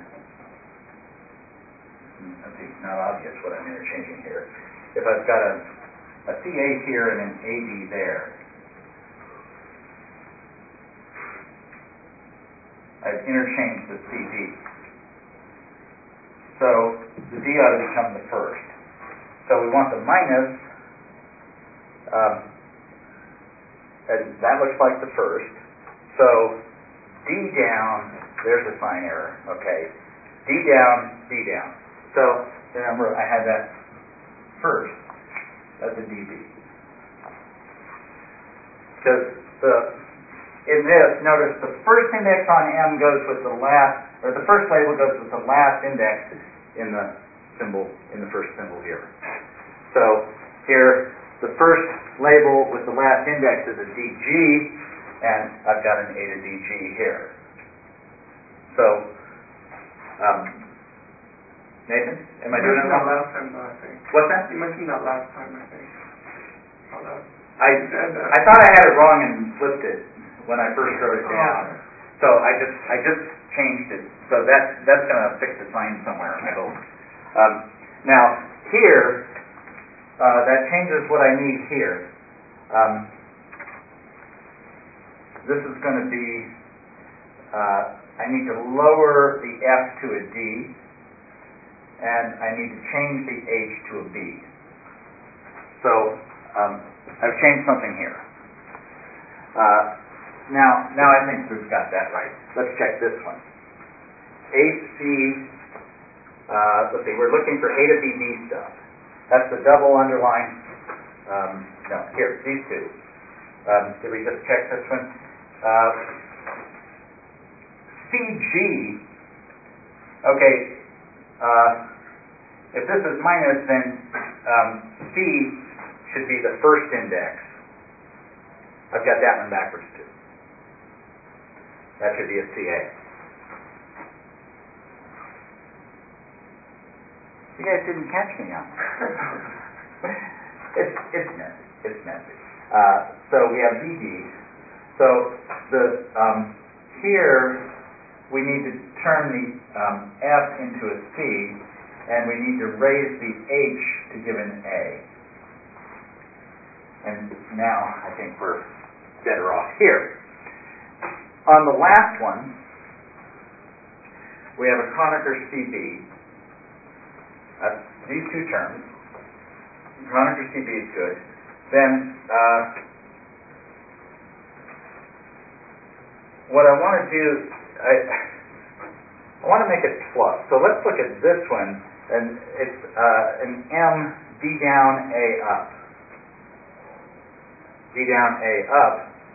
let's see, it's not obvious what I'm interchanging here. If I've got a, a C A here and an A D there, I've interchanged the C D. So the D ought to become the first. So we want the minus, um, and that looks like the first. So D down, there's a sign error, okay. D down, D down. So remember, I had that first. That's a D B. Because the in this, notice the first index on M goes with the last, or the first label goes with the last index in the symbol, in the first symbol here. So here, the first label with the last index is a D G, and I've got an eta D G here. So, um, Nathan, am I you doing it mentioned that wrong? last time, though, I think. What's that? You mentioned that last time, I think. How that, I said that. I thought I had it wrong and flipped it when I first wrote it Oh, down. okay. So I just I just changed it. So that that's going to fix the sign somewhere, I hope. Um, now here, uh, that changes what I need here. Um, this is going to be, uh, I need to lower the F to a D, and I need to change the H to a B. So um, I've changed something here. Uh, now, now I think we've got that right. Let's check this one. A C, uh, let's see, we're looking for A to B D stuff. That's the double underline. Um, no, here, these two. Um, did we just check this one? Uh, C G, okay, uh, if this is minus, then um, C should be the first index. I've got that one backwards too. That should be a C A. You guys didn't catch me on that. It's, it's, it's messy. Uh, so we have V D. So the um, here we need to turn the um, F into a C, and we need to raise the H to give an A. And now I think we're better off here. On the last one, we have a Kronecker C B. Uh, these two terms. Kronecker C B is good. Then uh, what I want to do, I, I want to make it plus. So let's look at this one, and it's uh, an M D down A up. D down A up.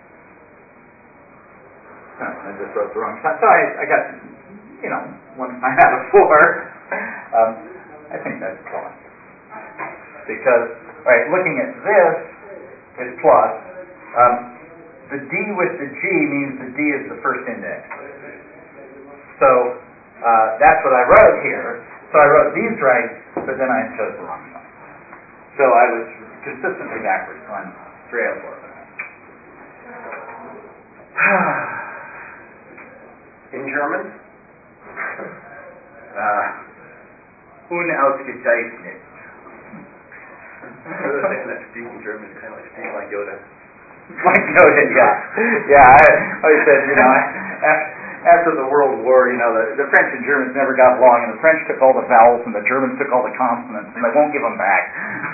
Huh, I just wrote the wrong sign. So I, I got, you know, one sign out of four. um, I think that's plus. Because, all right, looking at this is plus. Um, the D with the G means the D is the first index. So uh, that's what I wrote here. So I wrote these right, but then I chose the wrong sign. So I was consistently backwards on three out of four. In German? Uh, unausgezeichnet. I was saying that speaking German is kind of like speaking like Yoda. Like Yoda, yeah. Yeah, I always said, you know, after the World War, you know, the, the French and Germans never got along, and the French took all the vowels, and the Germans took all the consonants, and they won't give them back.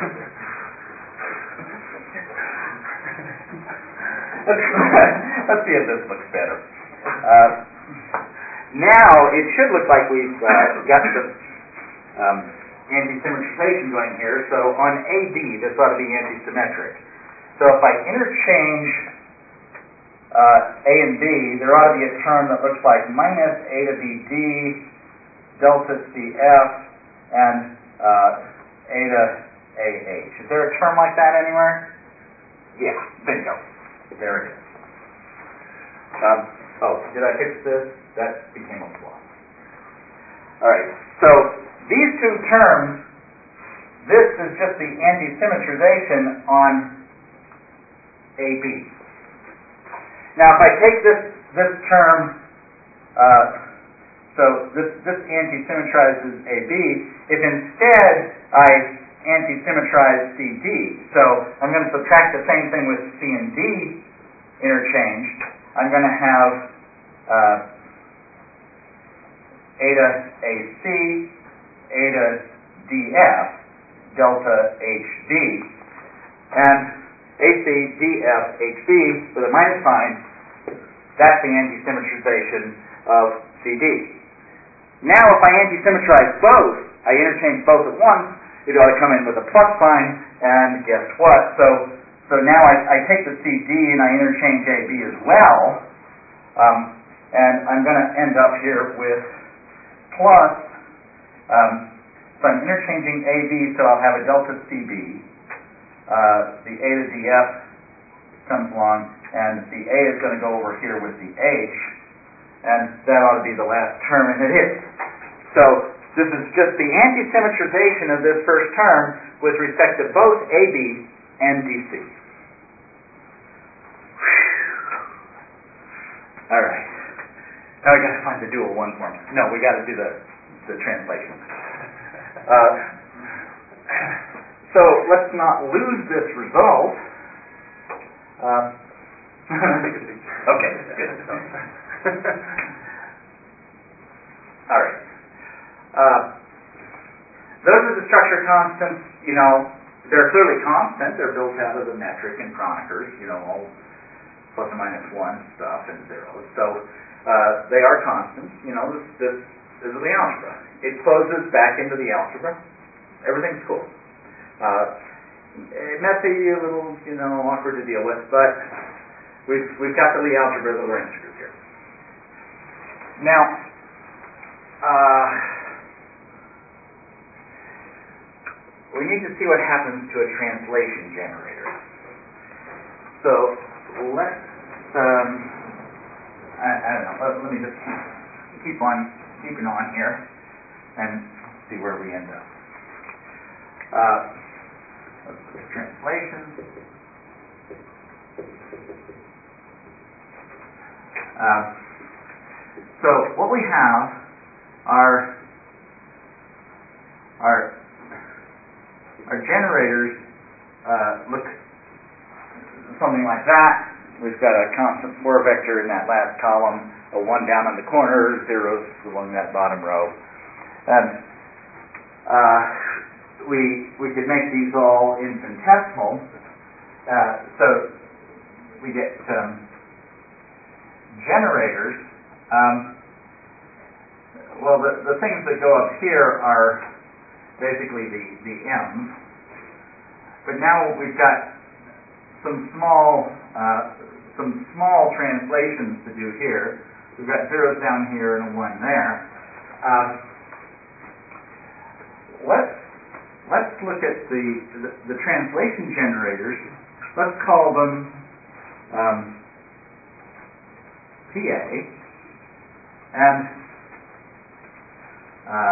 let's, let's see if this looks better. Uh, now, it should look like we've uh, got the um, anti-symmetrization going here. So on A B, this ought to be anti-symmetric. So if I interchange uh, A and B, there ought to be a term that looks like minus A to B D, delta C F, and uh, A to A H. Is there a term like that anywhere? Yeah, bingo. There it is. Um, oh, did I fix this? That became a plus. All right, so these two terms, this is just the anti-symmetrization on A B. Now, if I take this this term, uh, so this this anti-symmetrizes A B. If instead I anti-symmetrize C D, so I'm going to subtract the same thing with C and D interchanged. I'm going to have uh, A to A C, A to D F, delta H D, and A C, D F, H B with a minus sign. That's the anti-symmetrization of C D. Now if I anti-symmetrize both, I interchange both at once, it ought to come in with a plus sign, and guess what? So so now I, I take the C D and I interchange A B as well, um, and I'm going to end up here with plus, um, so I'm interchanging A B, so I'll have a delta C B. Uh, the A to D F comes along, and the A is going to go over here with the H, and that ought to be the last term, and it is. So this is just the anti-symmetrization of this first term with respect to both A B and D C. All right. Now we got to find the dual one form. No, we got to do the the translation. Uh, so let's not lose this result. Uh, okay, good. All right. Uh, those are the structure constants. You know, they're clearly constant. They're built out of the metric and Kroneckers. You know, all plus or minus one stuff and zeros. So uh, they are constants. You know, this, this, this is the algebra. It closes back into the algebra. Everything's cool. Uh, messy, a little, you know, awkward to deal with, but we've we've got the Lie algebra, the Lorentz group here. Now, uh, we need to see what happens to a translation generator. So let's, um, I, I don't know, let, let me just keep, keep on keeping on here and see where we end up. Uh, let's put translation. Uh, so what we have are our our generators uh, look something like that. We've got a constant square vector in that last column, a one down in the corner, zeros along that bottom row, and uh, we we could make these all infinitesimal. Uh, so we get um, generators. Um, well, the the things that go up here are basically the the m's, but now we've got some small uh, some small translations to do here. We've got zeros down here and a one there. Um, let's let's look at the, the the translation generators. Let's call them um, P A, and uh,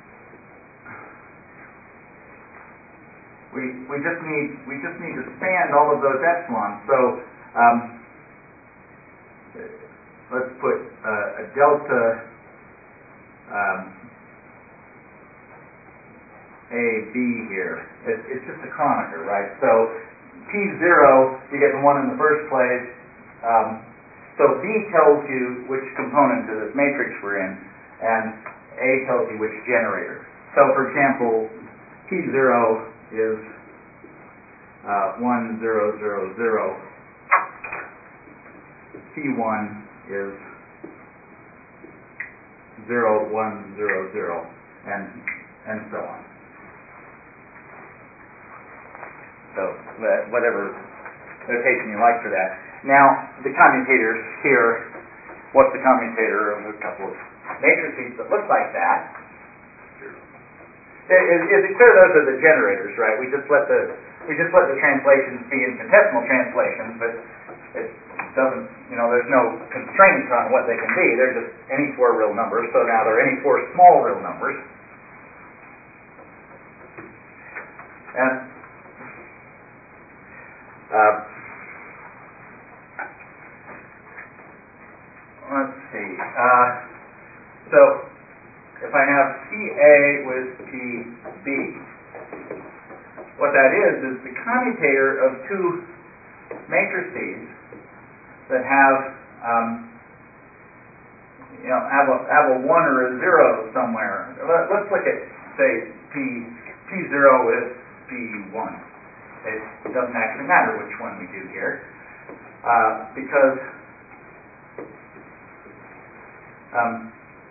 we we just need we just need to span all of those epsilons. So um, let's put uh, a delta um, A B here. It's, it's just a Kronecker, right? So P zero, you get the one in the first place. Um, so B tells you which component of this matrix we're in, and A tells you which generator. So, for example, P zero is uh, one, zero, zero, zero. P one is zero, one, zero, zero, and and so on. So whatever notation you like for that. Now the commutators here. What's the commutator of a couple of matrices that look like that? Is, is it clear those are the generators, right? We just let the we just let the translations be infinitesimal translations, but it doesn't, you know, there's no constraints on what they can be. They're just any four real numbers. So now they're any four small real numbers. And uh, let's see. Uh, so if I have P A with P B, what that is is the commutator of two matrices that have um, you know have a have a one or a zero somewhere. Let, let's look at say P P zero with P one. It doesn't actually matter which one we do here uh, because um,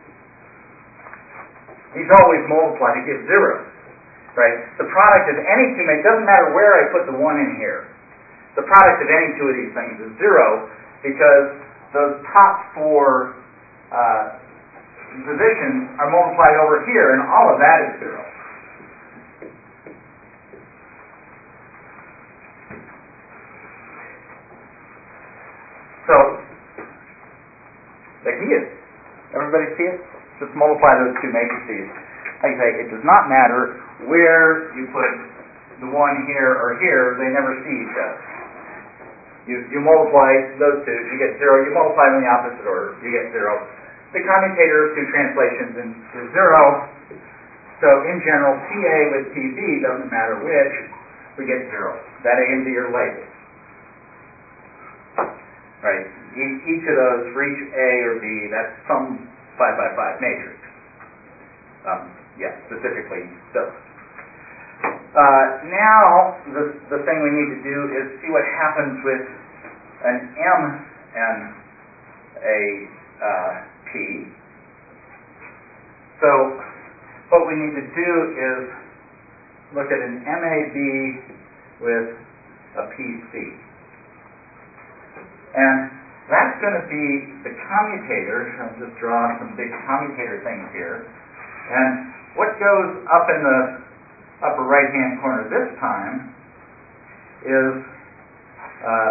these always multiply to give zero, right? The product of any two, it doesn't matter where I put the one in here. The product of any two of these things is zero because those top four uh, positions are multiplied over here, and all of that is zero. So, the key is, everybody see it? Just multiply those two matrices. Like I say, it does not matter where you put the one here or here, they never see each other. You, you multiply those two, you get zero. You multiply them in the opposite order, you get zero. The commutator of two translations is zero. So in general, P A with P B doesn't matter which, we get zero. That A and B are labeled. Right? E- each of those for each A or B, that's some five by five matrix. Um, yeah, specifically those. Uh, now, the, the thing we need to do is see what happens with an M and a uh, P. So, what we need to do is look at an M A B with a P C. And that's going to be the commutator. I'll just draw some big commutator things here. And what goes up in the upper right-hand corner this time is uh,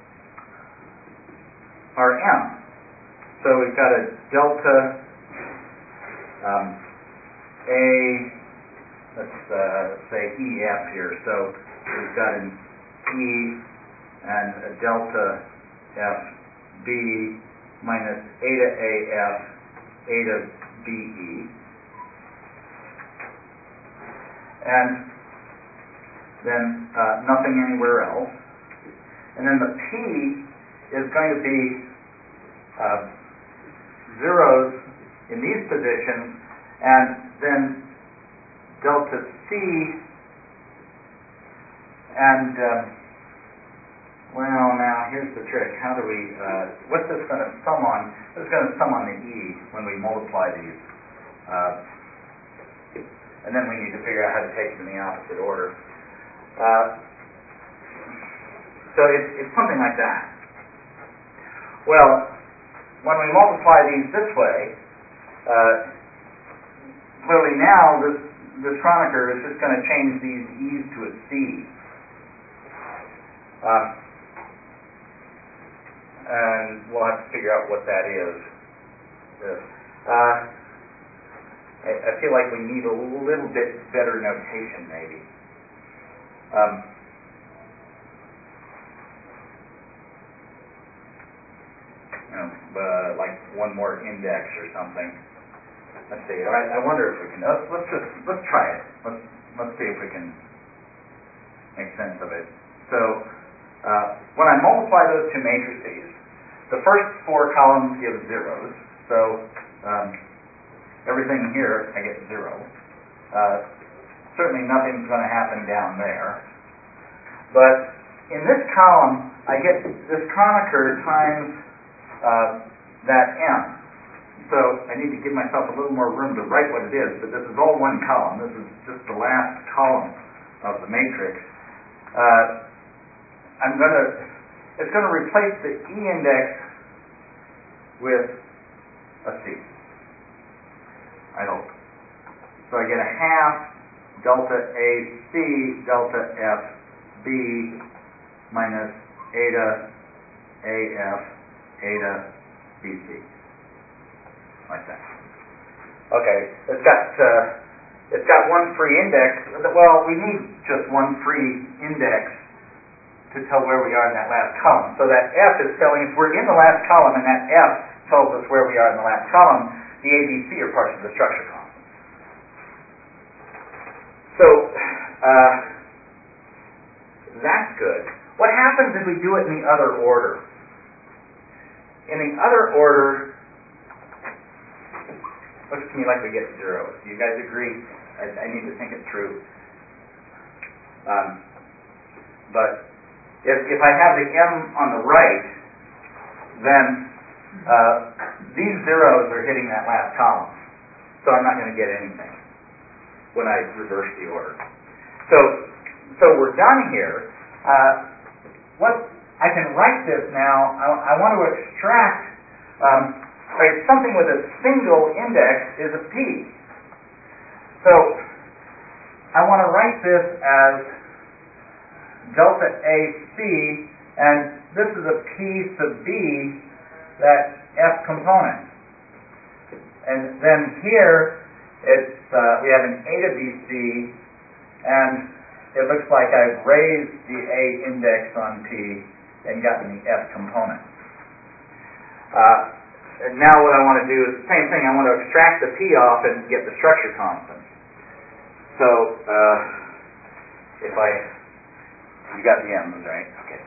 our M. So we've got a delta um, A, let's uh, say E F here. So we've got an E and a delta F B minus eta A F eta B E. And then uh, nothing anywhere else. And then the P is going to be uh, zeros in these positions, and then delta C, and um, well, now here's the trick. How do we, uh, what's this going to sum on? This is going to sum on the E when we multiply these. Uh, and then we need to figure out how to take them in the opposite order. Uh, so it's, it's something like that. Well, when we multiply these this way, uh, clearly now this, this Kronecker is just going to change these E's to a C. Um, and we'll have to figure out what that is. Uh, I, I feel like we need a little bit better notation, maybe. Um, you know, uh, like one more index or something. Let's see. I, I wonder if we can. Let's, let's just let's try it. Let's let's see if we can make sense of it. So uh, when I multiply those two matrices, the first four columns give zeros. So um, everything here I get zero. Uh, certainly nothing's going to happen down there. But in this column, I get this Kronecker times uh, that m. So I need to give myself a little more room to write what it is, but this is all one column. This is just the last column of the matrix. Uh, I'm going to, it's going to replace the E index with a C, I hope. So I get a half delta A C delta F B minus eta A F eta B C. Like that. Okay, it's got uh, it's got one free index. Well, we need just one free index to tell where we are in that last column. So that F is telling us we're in the last column, and that F tells us where we are in the last column. The A, B, C are parts of the structure constant. So uh, that's good. What happens if we do it in the other order? In the other order, looks to me like we get zeros. Do you guys agree? I, I need to think it through. Um, but if, if I have the m on the right, then uh, these zeros are hitting that last column. So I'm not going to get anything when I reverse the order. So, so we're done here. Uh, what I can write this now. I, I want to extract. Um, Right, something with a single index is a P. So I want to write this as delta A C, and this is a P sub B, that F component. And then here it's uh, we have an eta B C, and it looks like I've raised the A index on P and gotten the F component. Uh, And now what I want to do is the same thing. I want to extract the P off and get the structure constant. So uh, if I, you got the M's, right? Okay.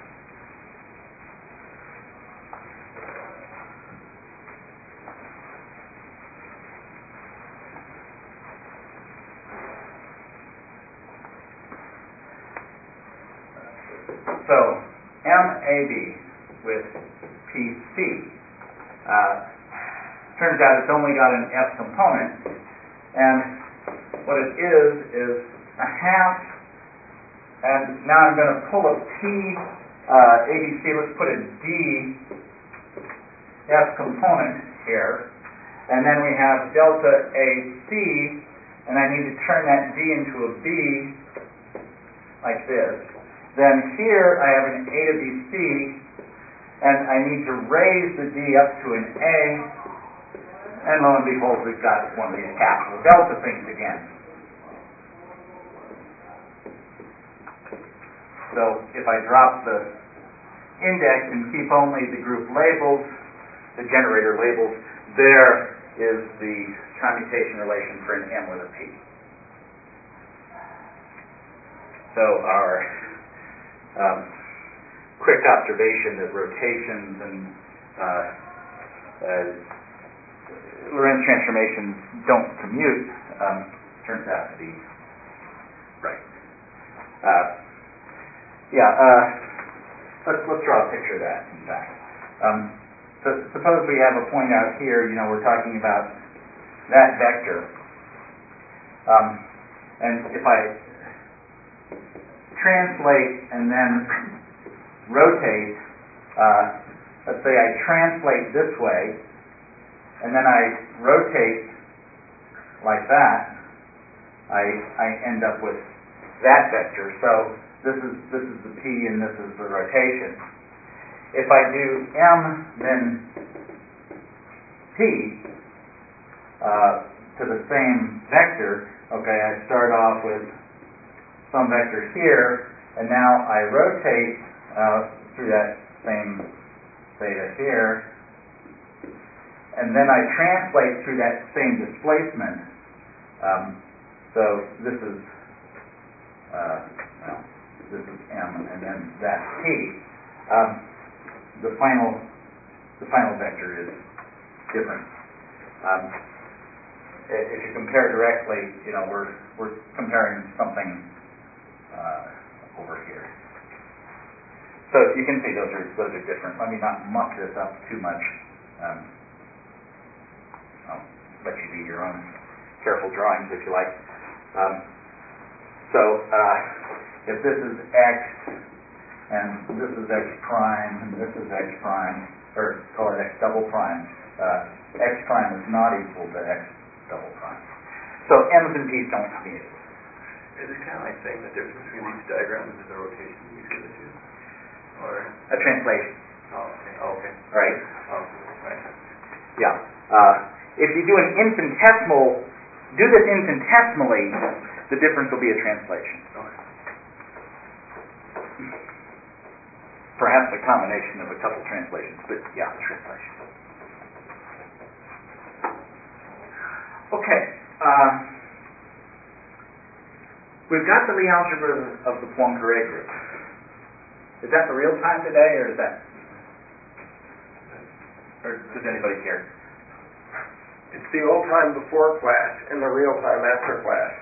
So M A B with P C. Uh, turns out it's only got an F component, and what it is is a half, and now I'm going to pull a P uh, A B C, let's put a D F component here, and then we have delta A C, and I need to turn that D into a B like this. Then here I have an eta B C, and I need to raise the D up to an A, and lo and behold, we've got one of these capital delta things again. So if I drop the index and keep only the group labels, the generator labels, there is the commutation relation for an M with a P. So our um, quick observation that rotations and uh, uh, Lorentz transformations don't commute um, turns out to be right. Uh, yeah, uh, let's let's draw a picture of that. In fact, um, so suppose we have a point out here. You know, we're talking about that vector, um, and if I translate and then rotate, uh, let's say I translate this way, and then I rotate like that, I I end up with that vector. So this is this is the P and this is the rotation. If I do M then P uh, to the same vector, okay, I start off with some vector here, and now I rotate uh, through that same theta here, and then I translate through that same displacement. Um, so this is uh, well, this is M, and then that's P. Um, the final the final vector is different. Um, if you compare directly, you know we're we're comparing something uh, over here. So you can see those are those are different. Let me not muck this up too much. Um, I'll let you do your own careful drawings if you like. Um, so uh, if this is x and this is x prime and this is x prime, or call it x double prime, uh, x prime is not equal to x double prime. So m's and p's don't commute. Is it kind of like saying the difference between these diagrams is the rotation between the two? Or a translation. Oh, okay. Oh, okay. Right? Oh, right. Yeah. Uh, if you do an infinitesimal, do this infinitesimally, the difference will be a translation. Okay. Perhaps a combination of a couple translations, but yeah, translation. Okay. Uh, we've got the Lie algebra of the Poincare group. Is that the real time today, or is that, or does anybody care? It's the old time before class and the real time after class.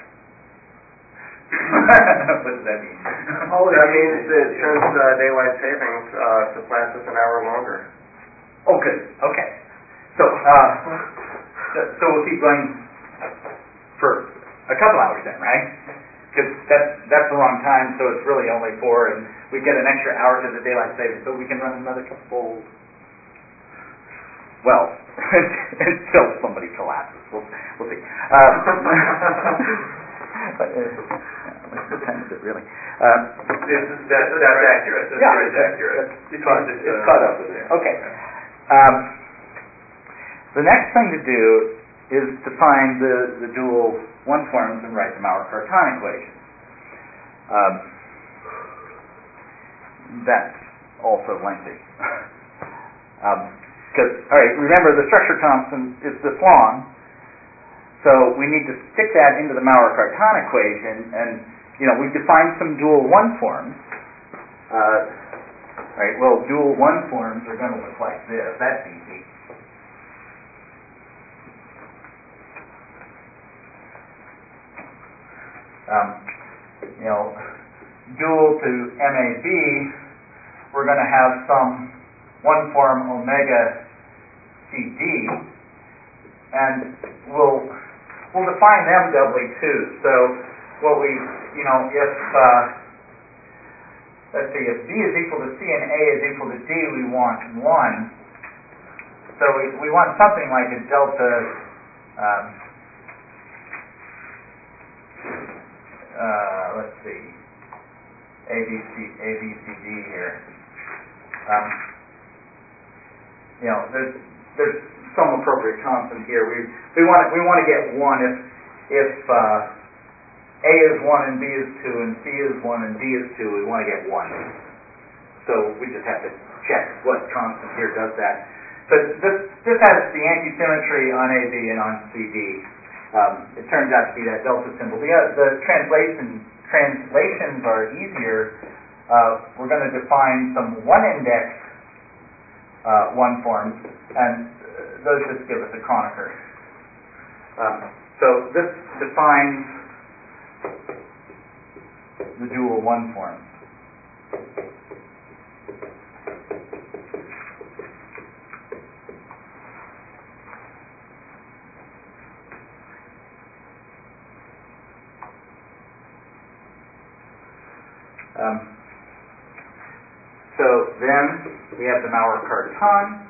What does that mean? Oh, that means that since uh, daylight savings, uh, the class is an hour longer. Oh, good. Okay. So, uh, so we'll keep going for a couple hours then, right? Because that's that's the wrong time, so it's really only four, and we get an extra hour to the daylight savings, so we can run another couple. Well, until somebody collapses, we'll we'll see. Uh, but, uh, what time is it really? Uh, This is, that, that's, that's right. accurate. That's yeah, right, it's, accurate. It's, It's, caught, it's, it's uh, caught up with it. Okay. Um, the next thing to do is to find the, the dual one forms and write the Maurer-Cartan equation. Um, that's also lengthy. um, Because, all right, remember the structure constant is this long, so we need to stick that into the Maurer-Cartan equation, and you know we've defined some dual one forms. Uh, right, well, dual one forms are going to look like this. That's easy. Um, you know, dual to M A B, we're going to have some one form omega C D, and we'll we'll define them doubly too. So what we, you know, if uh, let's see, if B is equal to C and A is equal to D, we want one. So we we want something like a delta. Um, uh, let's see, A B C A B C D here. Um, you know, there's there's some appropriate constant here. We we want to, we want to get one if if uh, A is one and B is two and C is one and D is two. We want to get one. So we just have to check what constant here does that. But this this has the anti-symmetry on A B and on C D. Um, it turns out to be that delta symbol. The, uh, the translation translations are easier. Uh, we're going to define some one-index uh, one forms, and those just give us a Kronecker. Um, so this defines the dual one forms. Um, so then we have the Maurer-Cartan.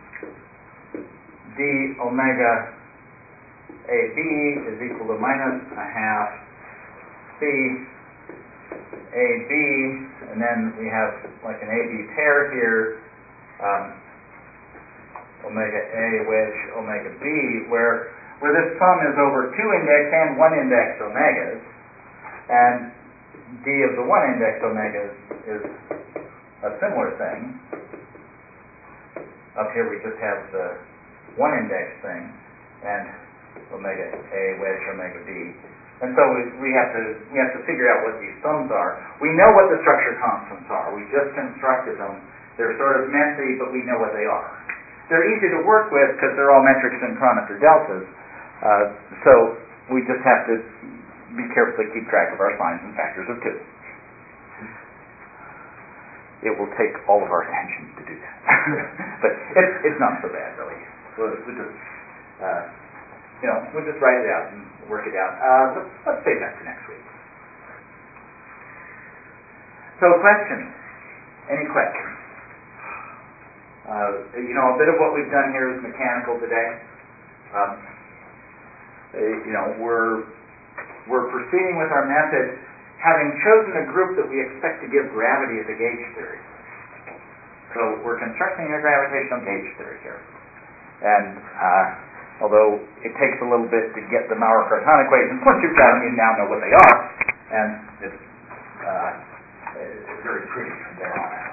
D omega A B is equal to minus a half C A B, and then we have like an A B pair here, um, omega A wedge omega B, where where this sum is over two index and one index omegas, and D of the one index omegas is a similar thing. Up here we just have the one index thing, and omega A wedge omega B. And so we, we have to we have to figure out what these sums are. We know what the structure constants are. We just constructed them. They're sort of messy, but we know what they are. They're easy to work with because they're all metrics and Kronecker deltas. Uh, so we just have to be careful to keep track of our signs and factors of two. It will take all of our attention to do that, but it's it's not so bad really. We'll, we'll just uh, you know we'll just write it out and work it out. Uh, let's let's save that for next week. So questions? Any questions? Uh, you know, a bit of what we've done here is mechanical today. Um, you know, we're we're proceeding with our method, having chosen a group that we expect to give gravity as a gauge theory. So we're constructing a gravitational gauge theory here. And uh, although it takes a little bit to get the Maurer-Cartan equations, once you've got them, you now know what they are. And it's, uh, it's very pretty from there on out.